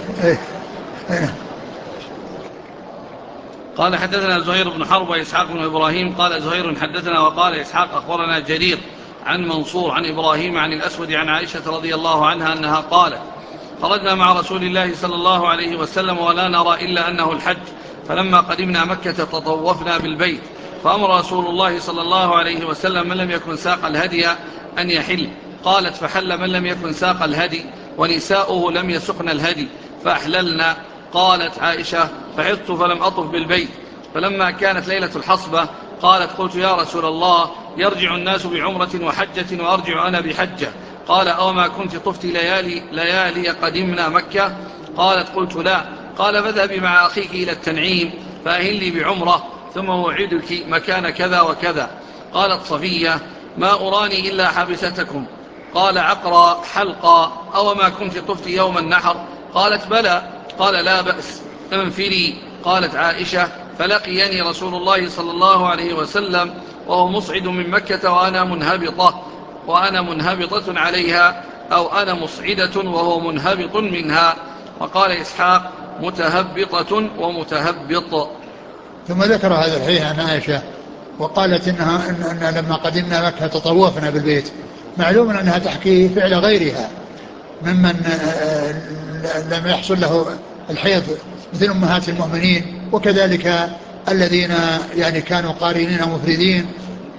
قال حدثنا زهير بن حرب وإسحاق بن إبراهيم قال زهير حدثنا وقال إسحاق أخبرنا جرير عن منصور عن إبراهيم عن الأسود عن عائشة رضي الله عنها أنها قالت خرجنا مع رسول الله صلى الله عليه وسلم ولا نرى إلا أنه الحج، فلما قدمنا مكة تطوفنا بالبيت، فأمر رسول الله صلى الله عليه وسلم من لم يكن ساق الهدي أن يحل. قالت فحل من لم يكن ساق الهدي ونساؤه لم يسقن الهدي فأحللنا. قالت عائشة فحطت فلم أطف بالبيت، فلما كانت ليلة الحصبة قالت: قلت يا رسول الله، يرجع الناس بعمرة وحجة وأرجع أنا بحجة. قال: أو ما كنت طفت ليالي قدمنا مكة؟ قالت: قلت لا. قال: فاذهبي مع أخيك إلى التنعيم فأهلي بعمرة ثم موعدك مكان كذا وكذا. قالت صفية: ما أراني إلا حبستكم. قال: عقرا حلقا، أو ما كنت طفت يوم النحر؟ قالت: بلى. قال: لا بأس، انفري. قالت عائشة: فلقيني رسول الله صلى الله عليه وسلم وهو مصعد من مكة وأنا منهبطة عليها، أو أنا مصعدة وهو منهبط منها. وقال إسحاق: متهبطة ومتهبط. ثم ذكر هذا الحديث عن عائشة وقالت إن لما قدمنا مكة تطوفنا بالبيت. معلوم أنها تحكي فعل غيرها ممن لم يحصل له الحيض مثل أمهات المؤمنين، وكذلك الذين يعني كانوا قارنين مفردين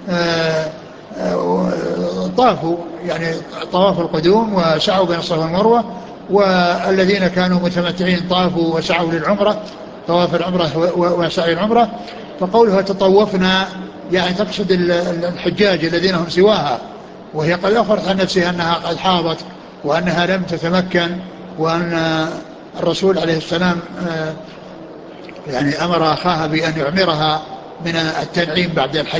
طافوا يعني طواف القدوم وسعوا بين الصفا والمروة، والذين كانوا متمتعين طافوا وسعوا للعمرة طواف العمرة وسعي العمرة. فقولها تطوفنا يعني تقصد الحجاج الذين هم سواها، وهي قد أخبرت عن نفسها أنها قد حاضت وأنها لم تتمكن، وأن الرسول عليه السلام يعني أمر أخاها بأن يعمرها من التنعيم بعد الحج.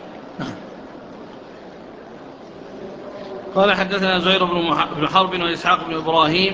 قال: حدثنا زهير بن حرب وإسحاق بن إبراهيم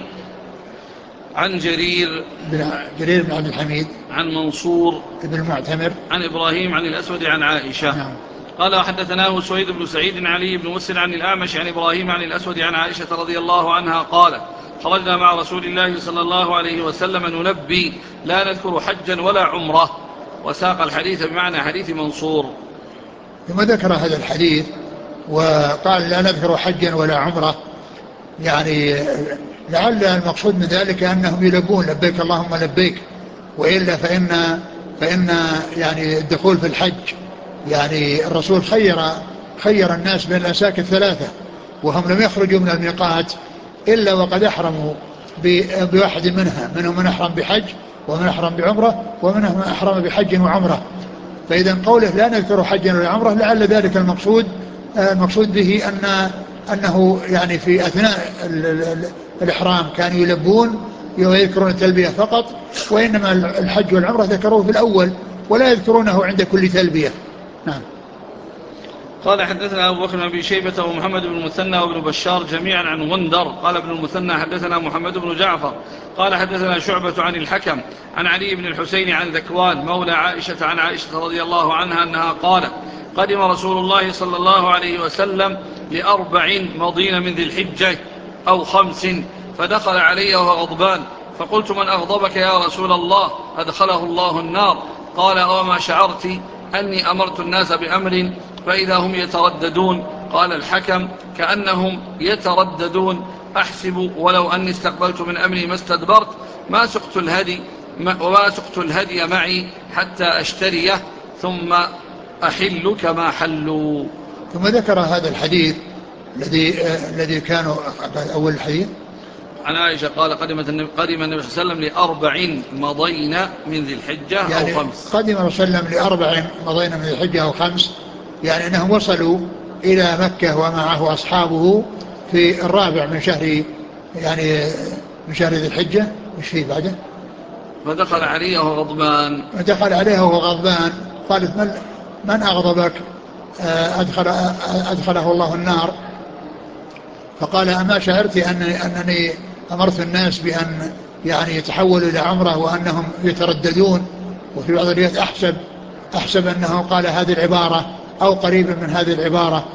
عن جرير بن عبد الحميد عن منصور بن المعتمر عن إبراهيم عن الأسود عن عائشة. نعم. قال: وحدثناه سويد بن سعيد عن علي بن مسر عن الأعمش عن إبراهيم عن الأسود عن عائشة رضي الله عنها قالت: خرجنا مع رسول الله صلى الله عليه وسلم نلبي لا نذكر حجا ولا عمره. وساق الحديث بمعنى حديث منصور. ثم ذكر هذا الحديث وقال: لا نذكر حجا ولا عمره، يعني لعل المقصود من ذلك أنهم يلبون لبيك اللهم لبيك، وإلا فإن يعني الدخول في الحج يعني الرسول خير الناس بين الأنساك الثلاثة، وهم لم يخرجوا من الميقات إلا وقد أحرموا بواحد منهم من أحرم بحج، ومن أحرم بعمرة، ومنهم من أحرم بحج وعمرة. فإذا قوله لا نذكر حجا ولا عمرة لعل ذلك المقصود به أنه يعني في أثناء الإحرام كانوا يلبون ويذكرون التلبية فقط، وإنما الحج والعمرة ذكروه في الأول ولا يذكرونه عند كل تلبية. نعم. قال: حدثنا أبو بكر بن أبي شيبة ومحمد بن المثنى وابن بشار جميعا عن غندر. قال ابن المثنى: حدثنا محمد بن جعفر قال: حدثنا شعبة عن الحكم عن علي بن الحسين عن ذكوان مولى عائشة عن عائشة رضي الله عنها أنها قالت: قدم رسول الله صلى الله عليه وسلم ل4 مضين من ذي الحجة أو 5، فدخل علي وهو غضبان، فقلت: من أغضبك يا رسول الله؟ أدخله الله النار. قال: أوما شعرت أني أمرت الناس بأمر فإذا هم يترددون؟ قال الحكم: كأنهم يترددون، أحسب ولو أني استقبلت من أمري ما استدبرت ما سقت الهدي معي حتى أشتريه ثم أحل كما حلوا. ثم ذكر هذا الحديث الذي كانوا أول الحديث عن عائشة قال: قدم النبي صلى الله عليه وسلم ل4 مضين من ذي الحجة يعني أو 5. قدم الرسول صلى الله عليه وسلم ل4 مضين من ذي الحجة أو 5، يعني أنهم وصلوا إلى مكة ومعه أصحابه في الرابع من شهر يعني من شهر ذي الحجة. مش فيه بعده؟ فدخل عليه وهو غضبان. دخل عليها وهو غضبان، قالت: من أغضبك؟ أدخله الله النار. فقال: أما شعرت أنني أمرت الناس بأن يعني يتحولوا إلى عمره وأنهم يترددون؟ وفي بعض الروايات أحسب أنه قال هذه العبارة أو قريبا من هذه العبارة.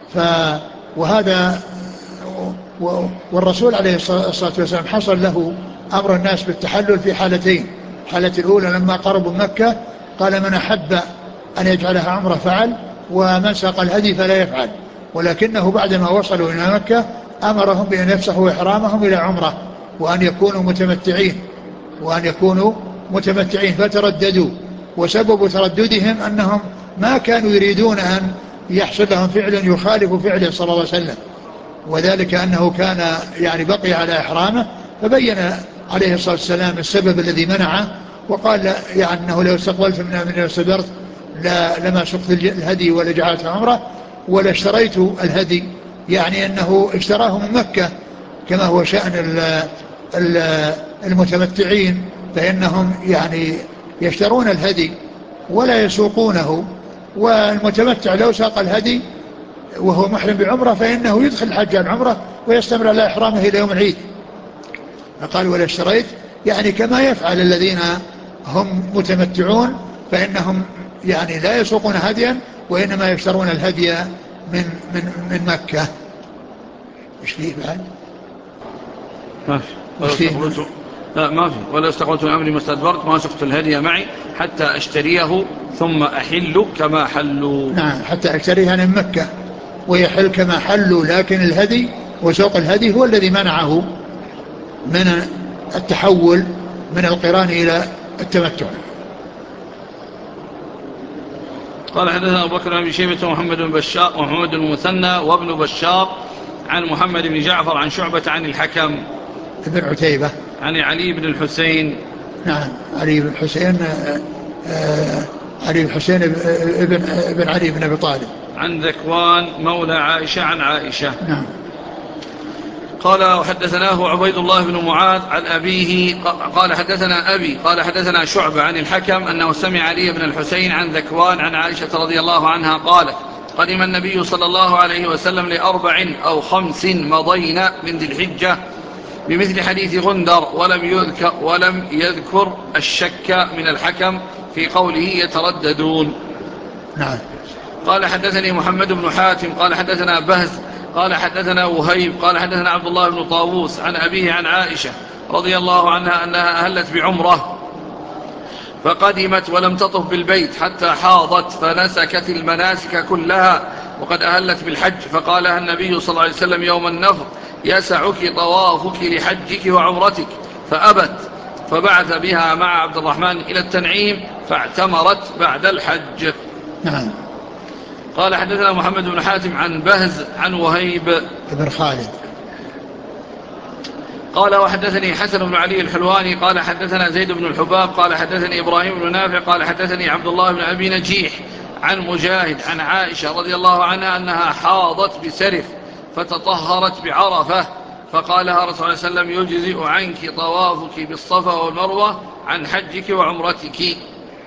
وهذا والرسول عليه الصلاة والسلام حصل له أمر الناس بالتحلل في حالتين: الحالة الأولى لما قربوا مكة قال: من أحب أن يجعلها عمره فعل، ومن ساق الهدي فلا يفعل. ولكنه بعدما وصلوا إلى مكة أمرهم بأن يفسخوا إحرامهم إلى عمره وأن يكونوا متمتعين فترددوا. وسبب ترددهم أنهم ما كانوا يريدون أن يحصل لهم فعل يخالف فعله صلى الله عليه وسلم، وذلك أنه كان يعني بقي على إحرامه، فبين عليه الصلاة والسلام السبب الذي منعه وقال يعني أنه لو استقبلت من استدرت لما سقت الهدي ولا جعلته عمره ولا اشتريت الهدي، يعني أنه اشتراه من مكة كما هو شأن المتمتعين، فإنهم يعني يشترون الهدي ولا يسوقونه، والمتمتع لو ساق الهدي وهو محرم بعمره فإنه يدخل الحج على العمرة ويستمر على إحرامه إلى يوم العيد. فقال ولا اشتريت يعني كما يفعل الذين هم متمتعون، فإنهم يعني لا يسوقون هديا وإنما يشترون الهدي من مكة. مش فيه بعد؟ ما في. لا ما في. ولا استقبلت من أمري ما استدبرت ما سقت الهدي معي حتى أشتريه ثم أحل كما حلوا. نعم، حتى أشتريها من مكة ويحل كما حلوا، لكن الهدي وسوق الهدي هو الذي منعه من التحول من القران إلى التمتع. قال حدثنا أبو بكر بن شيبة ومحمد بن بشار ومحمد بن المثنى وابن بشار عن محمد بن جعفر عن شعبة عن الحكم ابن عتيبة عن علي بن الحسين. نعم، علي بن الحسين علي بن الحسين ابن علي بن أبي طالب عن ذكوان مولى عائشة عن عائشة. نعم. قال وحدثناه عبيد الله بن معاذ عن أبيه قال حدثنا أبي قال حدثنا شعبة عن الحكم أنه سمع علي بن الحسين عن ذكوان عن عائشة رضي الله عنها قالت قدم النبي صلى الله عليه وسلم ل4 أو 5 مضين من ذي الحجة بمثل حديث غندر ولم يذكر الشك من الحكم في قوله يترددون. نعم. قال حدثني محمد بن حاتم قال حدثنا بهز قال حدثنا وهيب قال حدثنا عبد الله بن طاووس عن أبيه عن عائشة رضي الله عنها أنها أهلت بعمرة فقدمت ولم تطف بالبيت حتى حاضت فنسكت المناسك كلها وقد أهلت بالحج، فقال لها النبي صلى الله عليه وسلم يوم النفر يسعك طوافك لحجك وعمرتك، فأبت، فبعث بها مع عبد الرحمن إلى التنعيم فاعتمرت بعد الحج. نعم. قال حدثنا محمد بن حاتم عن بهز عن وهيب بن خالد قال وحدثني حسن بن علي الحلواني قال حدثنا زيد بن الحباب قال حدثني إبراهيم بن نافع قال حدثني عبد الله بن أبي نجيح عن مجاهد عن عائشة رضي الله عنها أنها حاضت بسرف فتطهرت بعرفة، فقال لها رسول الله صلى الله عليه وسلم يجزئ عنك طوافك بالصفا والمروة عن حجك وعمرتك.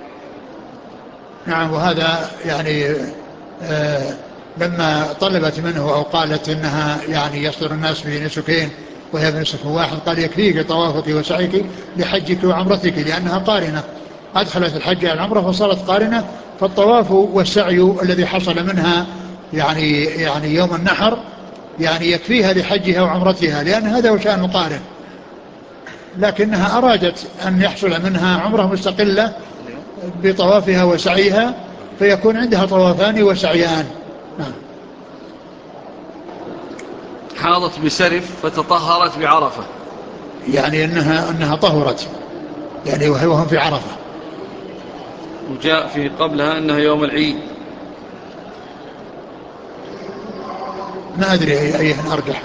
نعم. وهذا يعني لما طلبت منه أو قالت إنها يعني يصدر الناس بنسكين وهي بنسك واحد، قال يكفيك طوافك وسعيك لحجك وعمرتك، لأنها قارنة، أدخلت الحج على العمرة فصارت قارنة، فالطواف والسعي الذي حصل منها يعني يوم النحر يعني يكفيها لحجها وعمرتها، لأن هذا هو شأن القارن، لكنها أرادت أن يحصل منها عمرة مستقلة بطوافها وسعيها فيكون عندها طوافان وسعيان. نعم. حاضت بسرف فتطهرت بعرفة، يعني أنها طهرت يعني وهم في عرفة. وجاء في قبلها أنها يوم العيد. ما أدري أيهن أرجح،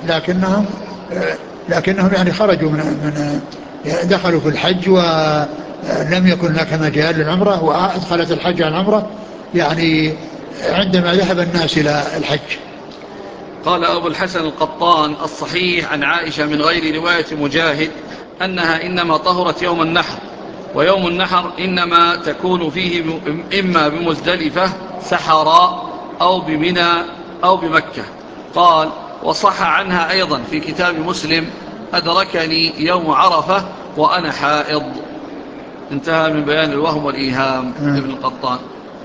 لكنهم يعني خرجوا من دخلوا في الحج ولم يكن لك مجال للعمرة، وأدخلت الحج على العمرة يعني عندما ذهب الناس إلى الحج. قال أبو الحسن القطان الصحيح عن عائشة من غير رواية مجاهد أنها إنما طهرت يوم النحر، ويوم النحر إنما تكون فيه إما بمزدلفة سحراء أو بمنى أو بمكة. قال وصح عنها أيضا في كتاب مسلم أدركني يوم عرفة وأنا حائض. انتهى من بيان الوهم والإيهام ابن القطان.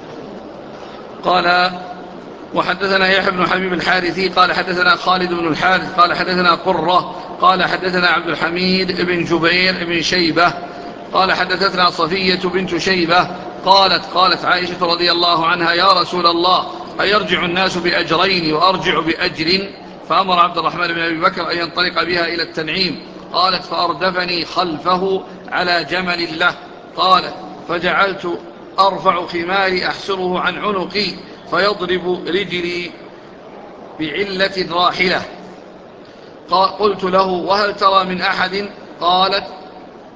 قال وحدثنا يحيى بن حبيب الحارثي قال حدثنا خالد بن الحارث قال حدثنا قرة قال حدثنا عبد الحميد بن جبير بن شيبة قال حدثتنا صفية بنت شيبة قالت عائشة رضي الله عنها يا رسول الله أيرجع الناس بأجرين وأرجع بأجر؟ فأمر عبد الرحمن بن أبي بكر أن ينطلق بها إلى التنعيم. قالت فأردفني خلفه على جمل له. قالت فجعلت أرفع خماري أحسره عن عنقي فيضرب رجلي بعلة راحلة. قلت له وهل ترى من أحد؟ قالت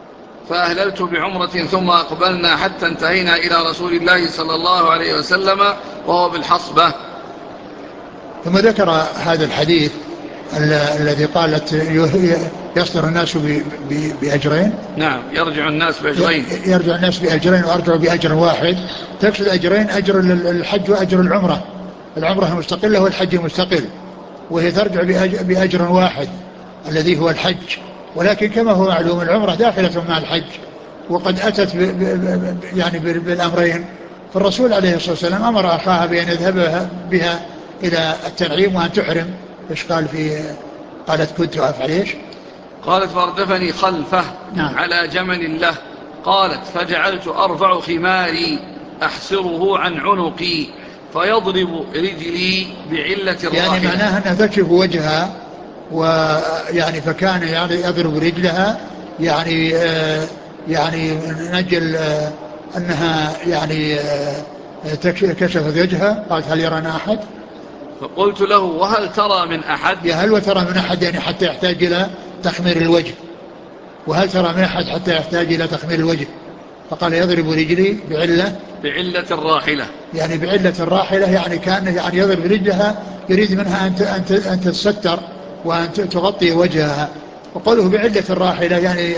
فأهللت بعمرة ثم أقبلنا حتى انتهينا إلى رسول الله صلى الله عليه وسلم وهو بالحصبة. ثم ذكر هذا الحديث الذي قالت يصدر الناس بأجرين. نعم، يرجع الناس بأجرين. يرجع الناس بأجرين وأرجع بأجر واحد. تقصد أجرين، أجر الحج وأجر العمرة. العمرة المستقلة والحج المستقل، وهي ترجع بأجر واحد الذي هو الحج. ولكن كما هو معلوم العمرة داخلة مع الحج، وقد أتت يعني بالأمرين. فالرسول عليه الصلاة والسلام أمر أخاها بأن يذهب بها إلى التنعيم وأن تحرم. إيش قال قالت كنت أفعل إيش؟ قالت فاردفني خلفه. نعم. على جمل له. قالت فجعلت أرفع خماري أحسره عن عنقي فيضرب رجلي بعلة الراحلة. يعني معناها أنها تكشف وجهها، ويعني فكان يعني يضرب رجلها، يعني يعني نجل أنها يعني كشفت وجهها. قالت هل يرانا أحد؟ فقلت له وهل ترى من أحد؟ هل وترى من أحد يعني حتى يحتاج إلى تخمير الوجه. وهل ترى من أحد حتى يحتاج إلى تخمير الوجه. فقال يضرب رجلي بعلة الراحلة، يعني بعلة الراحلة، يعني كأنه يعني يضرب رجلها يريد منها أن تتستر وأن تغطي وجهها. وقوله بعلة الراحلة يعني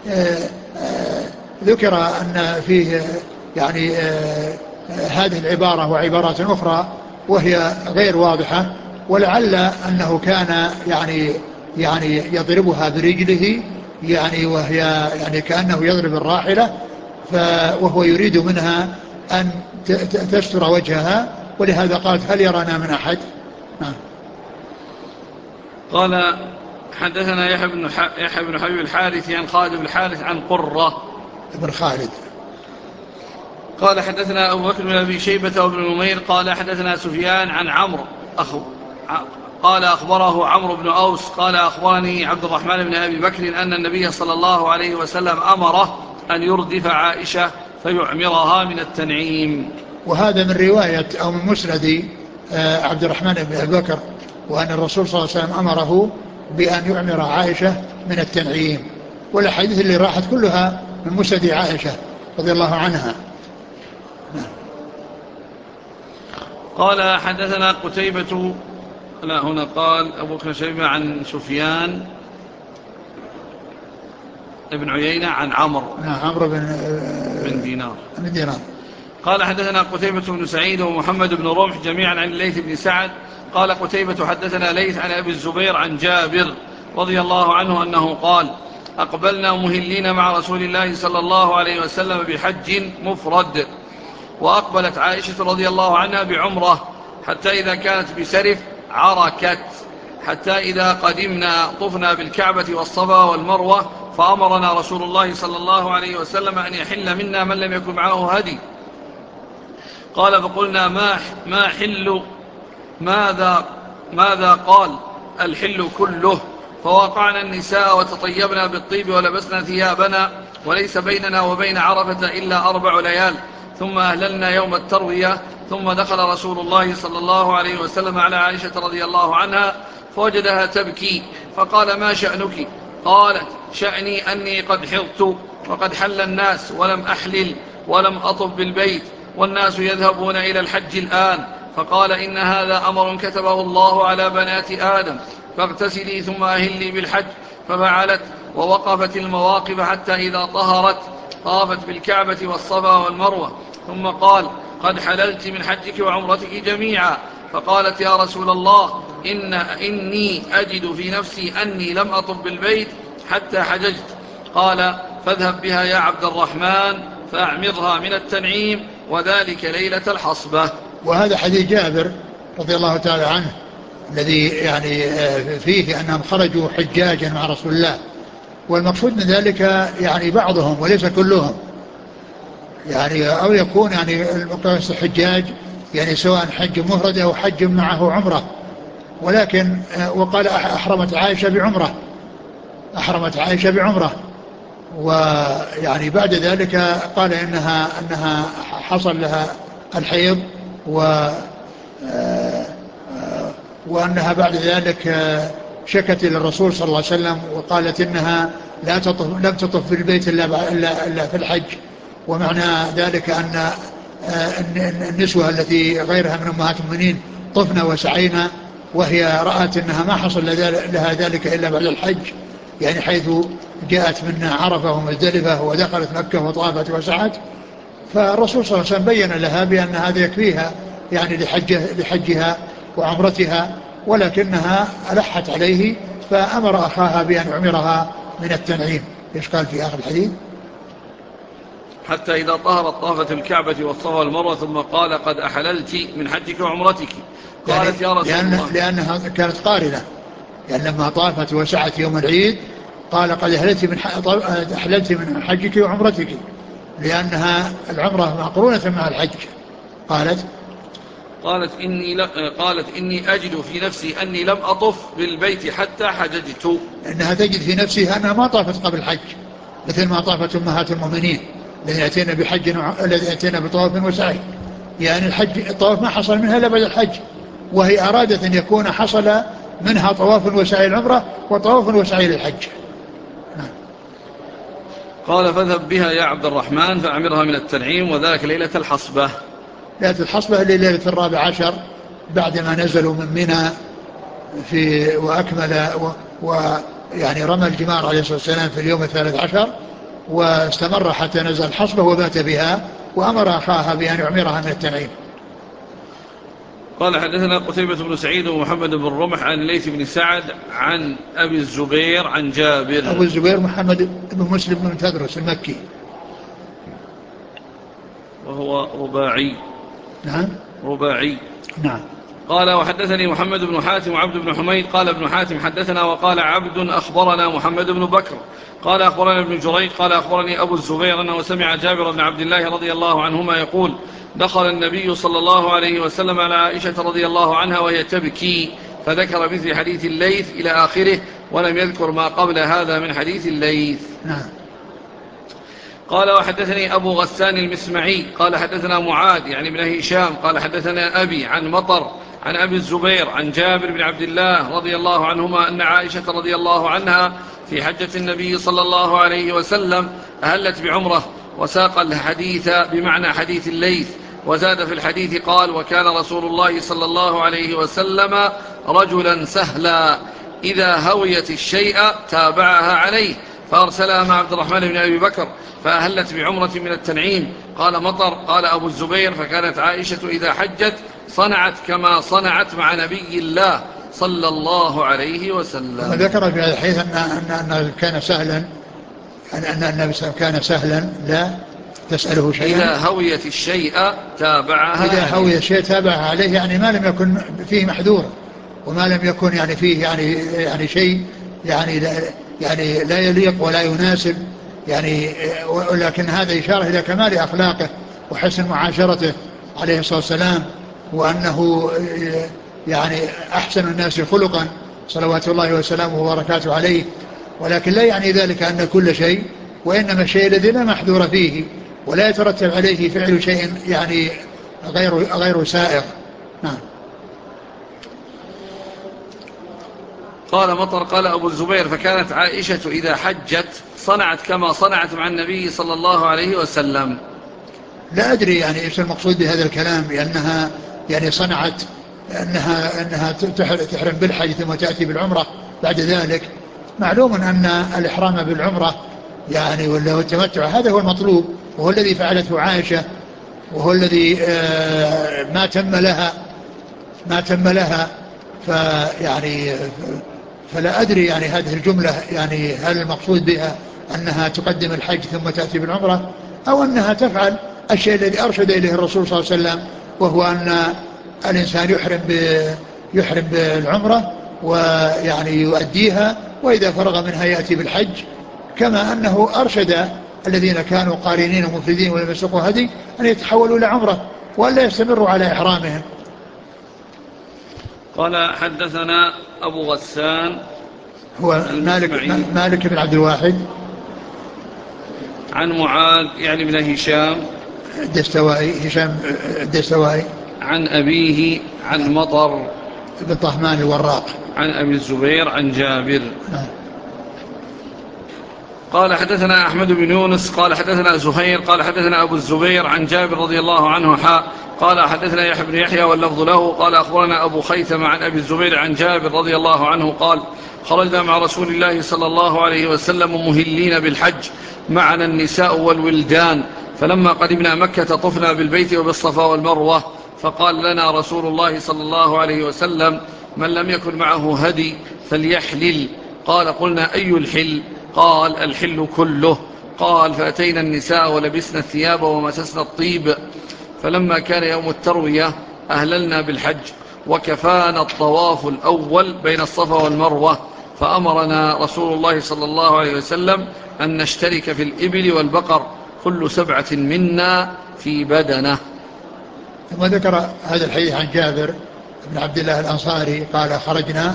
ذكر أن فيه يعني هذه العبارة وعبارات أخرى وهي غير واضحة، ولعل أنه كان يعني يضربها برجله، يعني وهي يعني كأنه يضرب الراحلة، وهو يريد منها أن تستر وجهها، ولهذا قالت هل يرانا من أحد. قال حدثنا يحيى بن حبيب الحارثي عن خالد بن الحارث عن قرة ابن خالد. قال حدثنا أبو بكر بن أبي شيبة وابن نمير قال حدثنا سفيان عن عمرو قال أخبره عمرو بن أوس قال أخبرني عبد الرحمن بن أبي بكر أن النبي صلى الله عليه وسلم أمره أن يردف عائشة فيعمرها من التنعيم. وهذا من رواية أو من مسند عبد الرحمن بن أبي بكر، وأن الرسول صلى الله عليه وسلم أمره بأن يعمر عائشة من التنعيم. والأحاديث اللي راحت كلها من مسند عائشة رضي الله عنها. قال حدثنا قتيبة، لا هنا قال أبو بكر شيبة عن سفيان ابن عيينة عن عمرو بن دينار. قال حدثنا قتيبة بن سعيد ومحمد بن رمح جميعا عن الليث بن سعد قال قتيبة حدثنا ليث عن أبي الزبير عن جابر رضي الله عنه أنه قال أقبلنا مهلين مع رسول الله صلى الله عليه وسلم بحج مفرد، وأقبلت عائشة رضي الله عنها بعمرة، حتى إذا كانت بسرف عركت، حتى إذا قدمنا طفنا بالكعبة والصفا والمروة، فأمرنا رسول الله صلى الله عليه وسلم أن يحل منا من لم يكن معه هدي. قال فقلنا ما حل ماذا قال الحل كله، فوقعنا النساء وتطيبنا بالطيب ولبسنا ثيابنا، وليس بيننا وبين عرفة إلا 4 ليال، ثم أهللنا يوم التروية. ثم دخل رسول الله صلى الله عليه وسلم على عائشة رضي الله عنها فوجدها تبكي، فقال ما شأنك؟ قالت شأني أني قد حضت وقد حل الناس ولم أحلل ولم أطف بالبيت، والناس يذهبون إلى الحج الآن. فقال إن هذا أمر كتبه الله على بنات آدم، فاغتسلي ثم أهلي بالحج. ففعلت ووقفت المواقف حتى إذا طهرت طافت بالكعبة والصفا والمروة، ثم قال قد حللت من حجك وعمرتك جميعا. فقالت يا رسول الله إني أجد في نفسي أني لم أطف بالبيت حتى حججت. قال فاذهب بها يا عبد الرحمن فأعمرها من التنعيم، وذلك ليلة الحصبة. وهذا حديث جابر رضي الله تعالى عنه الذي يعني فيه أنهم خرجوا حجاجا مع رسول الله، والمقصود من ذلك يعني بعضهم وليس كلهم، يعني أو يكون يعني المقاس حجاج يعني سواء حج مفرد أو حج معه عمرة. ولكن وقال أحرمت عائشة بعمرة، ويعني بعد ذلك قال أنها حصل لها الحيض وأنها بعد ذلك شكت إلى الرسول صلى الله عليه وسلم وقالت إنها لم تطف بالبيت إلا في الحج. ومعنى ذلك أن النسوة التي غيرها من أمهات المؤمنين طفن وسعينا، وهي رأت أنها ما حصل لها ذلك إلا بعد الحج، يعني حيث جاءت من عرفة ومزدلفة ودخلت مكة وطافت وسعت. فالرسول صلى الله عليه وسلم بين لها بأن هذا يكفيها يعني لحجها وعمرتها، ولكنها ألحت عليه فأمر أخاها بأن يعمرها من التنعيم. إيش قال في آخر الحديث؟ حتى إذا طهرت طافت الكعبة والصفا والمروة ثم قال قد أحللت من حجك وعمرتك. قالت يا رسول الله، لأنها كانت قارنة، يعني لما طافت وسعت يوم العيد قال قد أحللت من حجك وعمرتك، لأنها العمرة مقرونة مع الحج. قالت إني أجد في نفسي أني لم أطف بالبيت حتى حججت. إنها تجد في نفسها أنها ما طافت قبل الحج، مثل ما طافت أمهات المؤمنين الذي أتينا بطواف وسعي، يعني الطواف ما حصل منها إلا بعد الحج، وهي أرادت أن يكون حصل منها طواف وسعي العمرة وطواف وسعي للحج. قال فاذهب بها يا عبد الرحمن فأعمرها من التنعيم، وذلك ليلة الحصبة. ليلة الحصبة ليلة 14 بعدما نزلوا من منى وأكمل ويعني رمى الجمار عليه الصلاة والسلام في اليوم 13، واستمر حتى نزل الحصبة وبات بها، وأمر أخاها بأن يعمرها من التنعيم. قال حدثنا قتيبة بن سعيد ومحمد بن رمح عن الليث بن سعد عن أبي الزبير عن جابر. أبو الزبير محمد بن مسلم بن تدرس المكي وهو رباعي. نعم رباعي. نعم. قال وحدثني محمد بن حاتم وعبد بن حميد قال ابن حاتم حدثنا وقال عبد أخبرنا محمد بن بكر قال أخبرنا ابن جريج قال أخبرني أبو الزبير أنه سمع جابر بن عبد الله رضي الله عنهما يقول دخل النبي صلى الله عليه وسلم على عائشة رضي الله عنها وهي تبكي، فذكر مثل حديث الليث إلى آخره ولم يذكر ما قبل هذا من حديث الليث. نعم. قال وحدثني أبو غسان المسمعي قال حدثنا معاذ يعني بن هشام قال حدثنا أبي عن مطر عن أبي الزبير عن جابر بن عبد الله رضي الله عنهما أن عائشة رضي الله عنها في حجة النبي صلى الله عليه وسلم أهلت بعمرة، وساق الحديث بمعنى حديث الليث، وزاد في الحديث قال وكان رسول الله صلى الله عليه وسلم رجلا سهلا إذا هويت الشيء تابعها عليه، فأرسلها مع عبد الرحمن بن أبي بكر فأهلت بعمرة من التنعيم. قال مطر قال أبو الزبير فكانت عائشة إذا حجت صنعت كما صنعت مع نبي الله صلى الله عليه وسلم. وذكر في هذا الحديث أن كان سهلا، أن النبي كان سهلا لا تسأله شيئا إذا هويت الشيء تابعها إذا هوي الشيء تابعها عليه، يعني ما لم يكن فيه محذور، وما لم يكن يعني فيه يعني شيء يعني لا يليق ولا يناسب، يعني ولكن هذا إشارة إلى كمال أخلاقه وحسن معاشرته عليه الصلاة والسلام، وأنه يعني أحسن الناس خلقا صلوات الله وسلامه وبركاته عليه. ولكن لا يعني ذلك أن كل شيء، وإنما الشيء الذي لا محذور فيه ولا يترتب عليه فعل شيء يعني غير سائغ. نعم. قال مطر قال أبو الزبير فكانت عائشة إذا حجت صنعت كما صنعت مع النبي صلى الله عليه وسلم. لا أدري يعني إيش المقصود بهذا الكلام، لأنها يعني صنعت أنها تحرم بالحج ثم تأتي بالعمرة بعد ذلك. معلوم أن الإحرام بالعمرة يعني ولا التمتع هذا هو المطلوب، وهو الذي فعلته عائشة، وهو الذي ما تم لها فيعني فلا أدري يعني هذه الجملة يعني هل المقصود بها أنها تقدم الحج ثم تأتي بالعمرة، أو أنها تفعل الشيء الذي أرشد إليه الرسول صلى الله عليه وسلم، وهو أن الإنسان يحرم بالعمرة ويعني يؤديها، وإذا فرغ منها يأتي بالحج، كما أنه أرشد الذين كانوا قارنين ومفردين ولم يسوقوا هدي أن يتحولوا إلى عمرة وألا يستمروا على إحرامهم. قال حدثنا أبو غسان هو مالك بن عبد الواحد عن معاذ يعني بن هشام الدستوائي عن أبيه عن مطر بن طهمان الوراق عن أبي الزبير عن جابر. قال حدثنا أحمد بن يونس قال حدثنا زهير قال حدثنا أبو الزبير عن جابر رضي الله عنه قال حدثنا يحيى بن يحيى واللفظ له قال أخبرنا أبو خيثم عن أبي الزبير عن جابر رضي الله عنه قال خرجنا مع رسول الله صلى الله عليه وسلم مهلين بالحج معنا النساء والولدان، فلما قدمنا مكة طفنا بالبيت وبالصفا والمروة، فقال لنا رسول الله صلى الله عليه وسلم من لم يكن معه هدي فليحلل. قال قلنا أي الحل؟ قال الحل كله. قال فأتينا النساء ولبسنا الثياب ومسسنا الطيب، فلما كان يوم التروية أهللنا بالحج وكفانا الطواف الأول بين الصفا والمروة، فأمرنا رسول الله صلى الله عليه وسلم أن نشترك في الإبل والبقر كل 7 منا في بدنه. ثم ذكر هذا الحديث عن جابر بن عبد الله الأنصاري قال خرجنا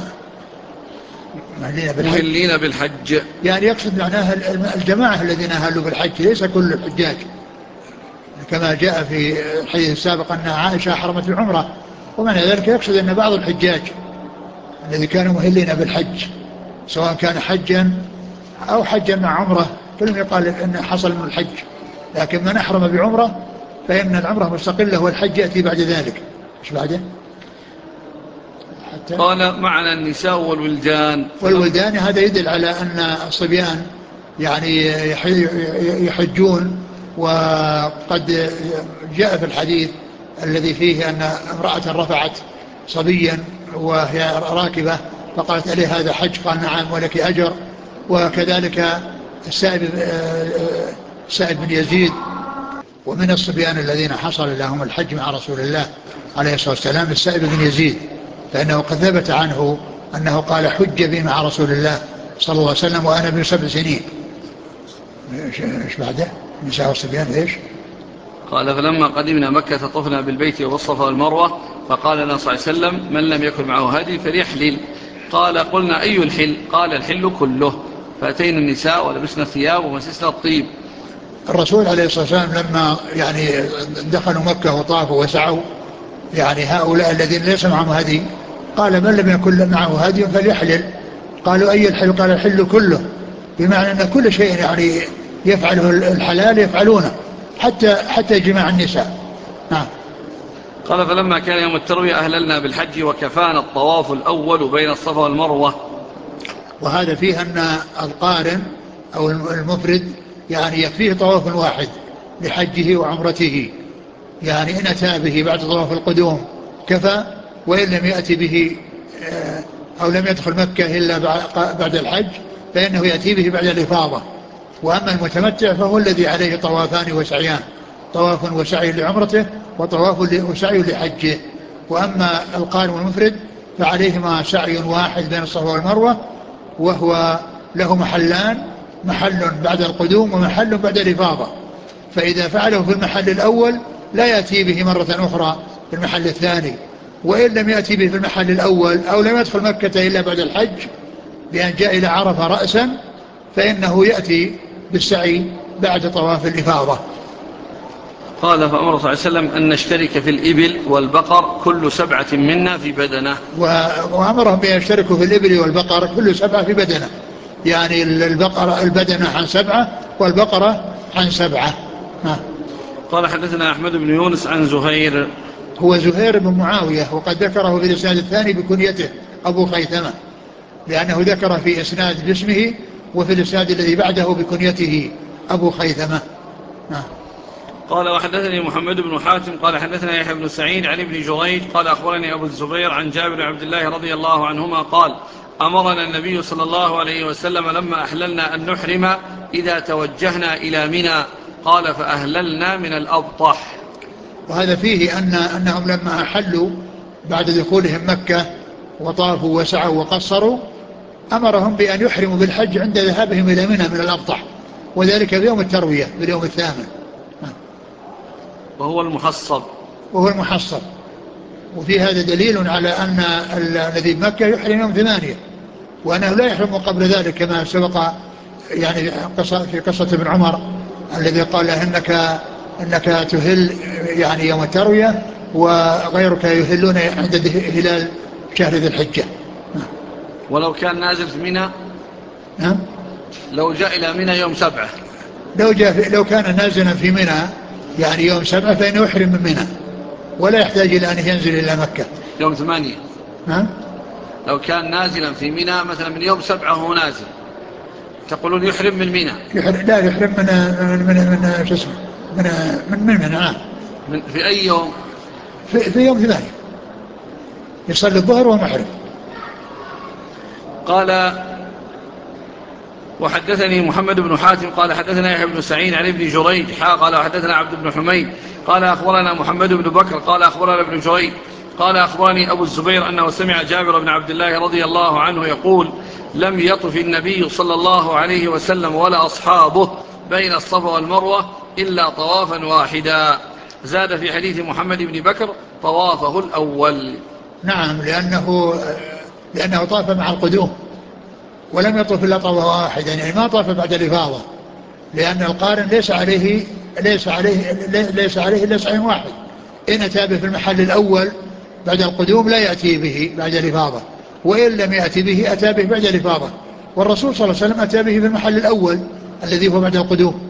مهلين بالحج، يعني يقصد معناها الجماعة الذين أهلوا بالحج، ليس كل الحجاج، كما جاء في الحديث السابق أن عائشة حرمت العمرة، ومعنى ذلك يقصد أن بعض الحجاج الذي كانوا مهلين بالحج سواء كان حجا أو حجا مع عمرة كلهم يقال أن حصل من الحج، لكن من أحرم بعمرة فإن العمرة مستقلة والحج يأتي بعد ذلك. إيش بعده؟ قال معنا النساء والولدان هذا يدل على أن الصبيان يعني يحجون، وقد جاء في الحديث الذي فيه أن امرأة رفعت صبيا وهي راكبة فقالت ألي هذا حج؟ قال نعم ولك أجر. وكذلك السائب بن يزيد، ومن الصبيان الذين حصل لهم الحج مع رسول الله عليه الصلاة والسلام السائب بن يزيد، فإنه قد ثبت عنه أنه قال حج بي مع رسول الله صلى الله عليه وسلم وأنا ابن 7 سنين. إيش بعده؟ نساء والصبيان إيش؟ قال فلما قدمنا مكة طفنا بالبيت والصفا والمروة، فقال لنا صلى الله عليه وسلم من لم يكن معه هدي فليحلل. قال قلنا أي الحل؟ قال الحل كله. فأتينا النساء ولبسنا الثياب ومسسنا الطيب. الرسول عليه الصلاة والسلام لما يعني دخلوا مكة وطافوا وسعوا، يعني هؤلاء الذين ليس معهم هدي قال من لم يكن معه هدي فليحلل. قالوا أي الحل؟ قال الحل كله، بمعنى أن كل شيء يعني يفعله الحلال يفعلونه حتى جماع النساء. نعم. قال فلما كان يوم التروية أهللنا بالحج وكفانا الطواف الأول بين الصفا والمروة. وهذا فيه أن القارن أو المفرد يعني يكفيه طواف واحد لحجه وعمرته، يعني إن أتى به بعد طواف القدوم كفى، وإن لم يأتي به أو لم يدخل مكة إلا بعد الحج فإنه يأتي به بعد الإفاضة. وأما المتمتع فهو الذي عليه طوافان وسعيان، طواف وسعي لعمرته وطواف وسعي لحجه. وأما القارن والمفرد فعليهما سعي واحد بين الصفا والمروة، وهو له محلان، محل بعد القدوم ومحل بعد الإفاضة، فإذا فعله في المحل الأول لا يأتي به مرة أخرى في المحل الثاني، وإن لم يأتي به في المحل الأول أو لم يدخل مكة إلا بعد الحج بأن جاء إلى عرفة رأسا فإنه يأتي بالسعي بعد طواف الإفاضة. قال فأمر صلى الله عليه وسلم أن نشترك في الإبل والبقر كل 7 منا في بدنه. وأمرهم بأن يشتركوا في الإبل والبقر كل 7 في بدنه، يعني البدنة عن 7 والبقرة عن 7. قال حدثنا أحمد بن يونس عن زهير، هو زهير بن معاوية، وقد ذكره في الإسناد الثاني بكنيته أبو خيثمة، لأنه ذكر في إسناد باسمه وفي الإسناد الذي بعده بكنيته أبو خيثمة. قال وحدثني محمد بن حاتم قال حدثنا يحيى بن سعيد عن ابن جريج قال أخبرني أبو الزبير عن جابر بن عبد الله رضي الله عنهما قال أمرنا النبي صلى الله عليه وسلم لما أحللنا أن نحرم إذا توجهنا إلى منى، قال فأهللنا من الأبطح. وهذا فيه أنهم لما أحلوا بعد دخولهم مكة وطافوا وسعوا وقصروا أمرهم بأن يحرموا بالحج عند ذهابهم إلى منى من الأبطح، وذلك في يوم التروية في اليوم الثامن، وهو المحصب. وفي هذا دليل على أن الذي بمكة يحرم يوم 8، وأنه لا يحرم قبل ذلك كما سبق يعني في قصة ابن عمر الذي قال إنك تهل يعني يوم التروية وغيرك يهلون عند هلال شهر ذي الحجة. ولو كان نازل في منى؟ نعم. لو جاء إلى منى يوم 7. لو كان نازلا في منى يعني يوم 7 فإنه يحرم من منى ولا يحتاج إلى أن ينزل إلى مكة يوم 8. نعم. لو كان نازلا في منى مثلا من يوم 7 وهو نازل، تقولون يحرم من منى؟ لا، يحرم من شو اسمه من منى. في أي يوم؟ في يوم 8 يصلي الظهر وهو محرم. قال وحدثني محمد بن حاتم قال حدثنا يحيى بن سعيد عن ابن جريج قال حدثنا عبد بن حميد قال أخبرنا محمد بن بكر قال أخبرنا ابن جريج قال أخبرني أبو الزبير أنه سمع جابر بن عبد الله رضي الله عنه يقول لم يطف النبي صلى الله عليه وسلم ولا أصحابه بين الصفا والمروة إلا طوافا واحدا. زاد في حديث محمد بن بكر طوافه الأول. نعم، لأنه طاف مع القدوم ولم يطف إلا طواف واحدا، يعني ما طاف بعد الإفاضة، لأن القارن ليس عليه إلا سعي واحد. إن أتى به في المحل الأول بعد القدوم لا يأتي به بعد الإفاضة، وإن لم يأتي به أتى به بعد الإفاضة، والرسول صلى الله عليه وسلم أتى به في المحل الأول الذي هو بعد القدوم.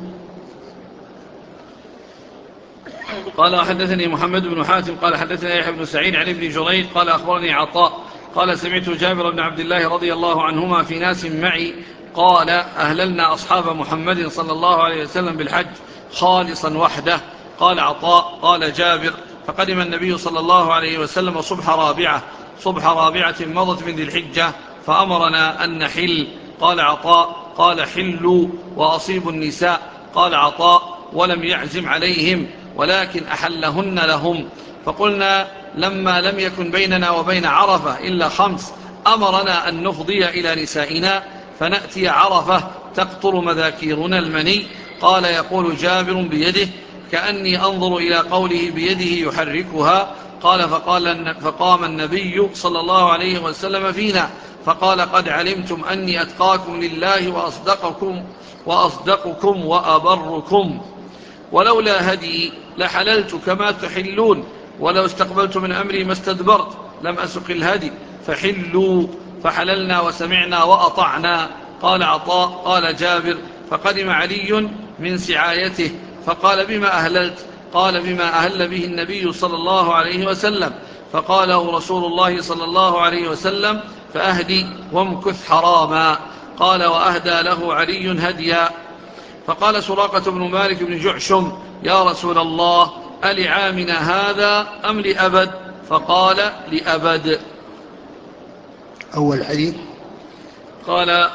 قال وحدثني محمد بن حاتم قال حدثنا يحيى بن سعيد عن ابن جريج قال أخبرني عطاء قال سمعت جابر بن عبد الله رضي الله عنهما في ناس معي قال أهللنا أصحاب محمد صلى الله عليه وسلم بالحج خالصا وحده. قال عطاء قال جابر فقدم النبي صلى الله عليه وسلم صبح رابعة مضت من ذي الحجة فأمرنا أن نحل. قال عطاء قال حلوا وأصيبوا النساء. قال عطاء ولم يعزم عليهم ولكن أحلهن لهم. فقلنا لما لم يكن بيننا وبين عرفة إلا 5 أمرنا أن نفضي إلى نسائنا فنأتي عرفة تقطر مذاكيرنا المني. قال يقول جابر بيده كأني أنظر إلى قوله بيده يحركها. قال فقام النبي صلى الله عليه وسلم فينا فقال قد علمتم أني أتقاكم لله وأصدقكم وأبركم، ولولا هدي لحللت كما تحلون، ولو استقبلت من أمري ما استدبرت لم أسق الهدي، فحلوا. فحللنا وسمعنا وأطعنا. قال عطاء قال جابر فقدم علي من سعايته فقال بما أهللت؟ قال بما أهل به النبي صلى الله عليه وسلم. فقاله رسول الله صلى الله عليه وسلم فأهدي وامكث حراما. قال وأهدى له علي هديا. فقال سراقة بن مالك بن جعشم يا رسول الله ألعامنا هذا أم لأبد؟ فقال لأبد. أول حديث قال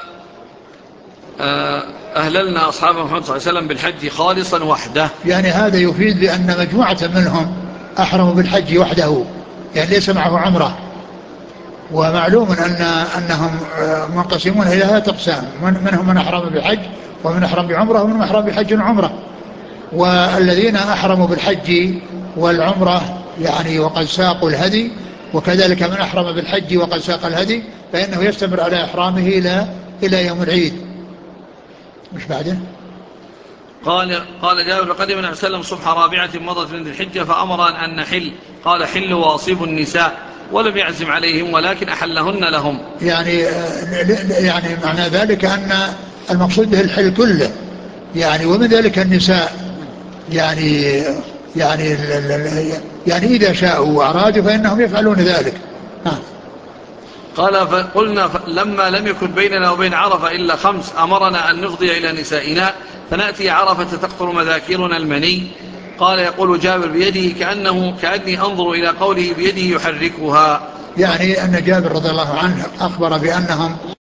أهللنا أصحاب محمد صلى الله عليه وسلم بالحج خالصا وحده. يعني هذا يفيد بأن مجموعة منهم أحرموا بالحج وحده، يعني ليس معه عمره. ومعلوم أنهم منقسمون إلى 3 أقسام، منهم من أحرم بالحج ومن أحرم بعمره ومن أحرم بحج وعمره. والذين أحرموا بالحج والعمرة يعني وقد ساقوا الهدي، وكذلك من أحرم بالحج وقد ساق الهدي فإنه يستمر على إحرامه إلى يوم العيد. مش بعده؟ قال جابر فقدم النبي صلى الله عليه وسلم صبح رابعة مضت من ذي الحجة فأمر أن نحل. قال حلوا وأصيبوا النساء ولم يعزم عليهم ولكن أحلهن لهم. يعني معنى ذلك أن المقصود به الحل كله، يعني ومن ذلك النساء، يعني إذا شاءوا وأرادوا فإنهم يفعلون ذلك. قال فقلنا لما لم يكن بيننا وبين عرفة إلا 5 أمرنا أن نفضي إلى نسائنا فنأتي عرفة تقطر مذاكيرنا المني. قال يقول جابر بيده كأني أنظر إلى قوله بيده يحركها، يعني أن جابر رضي الله عنه أخبر بأنهم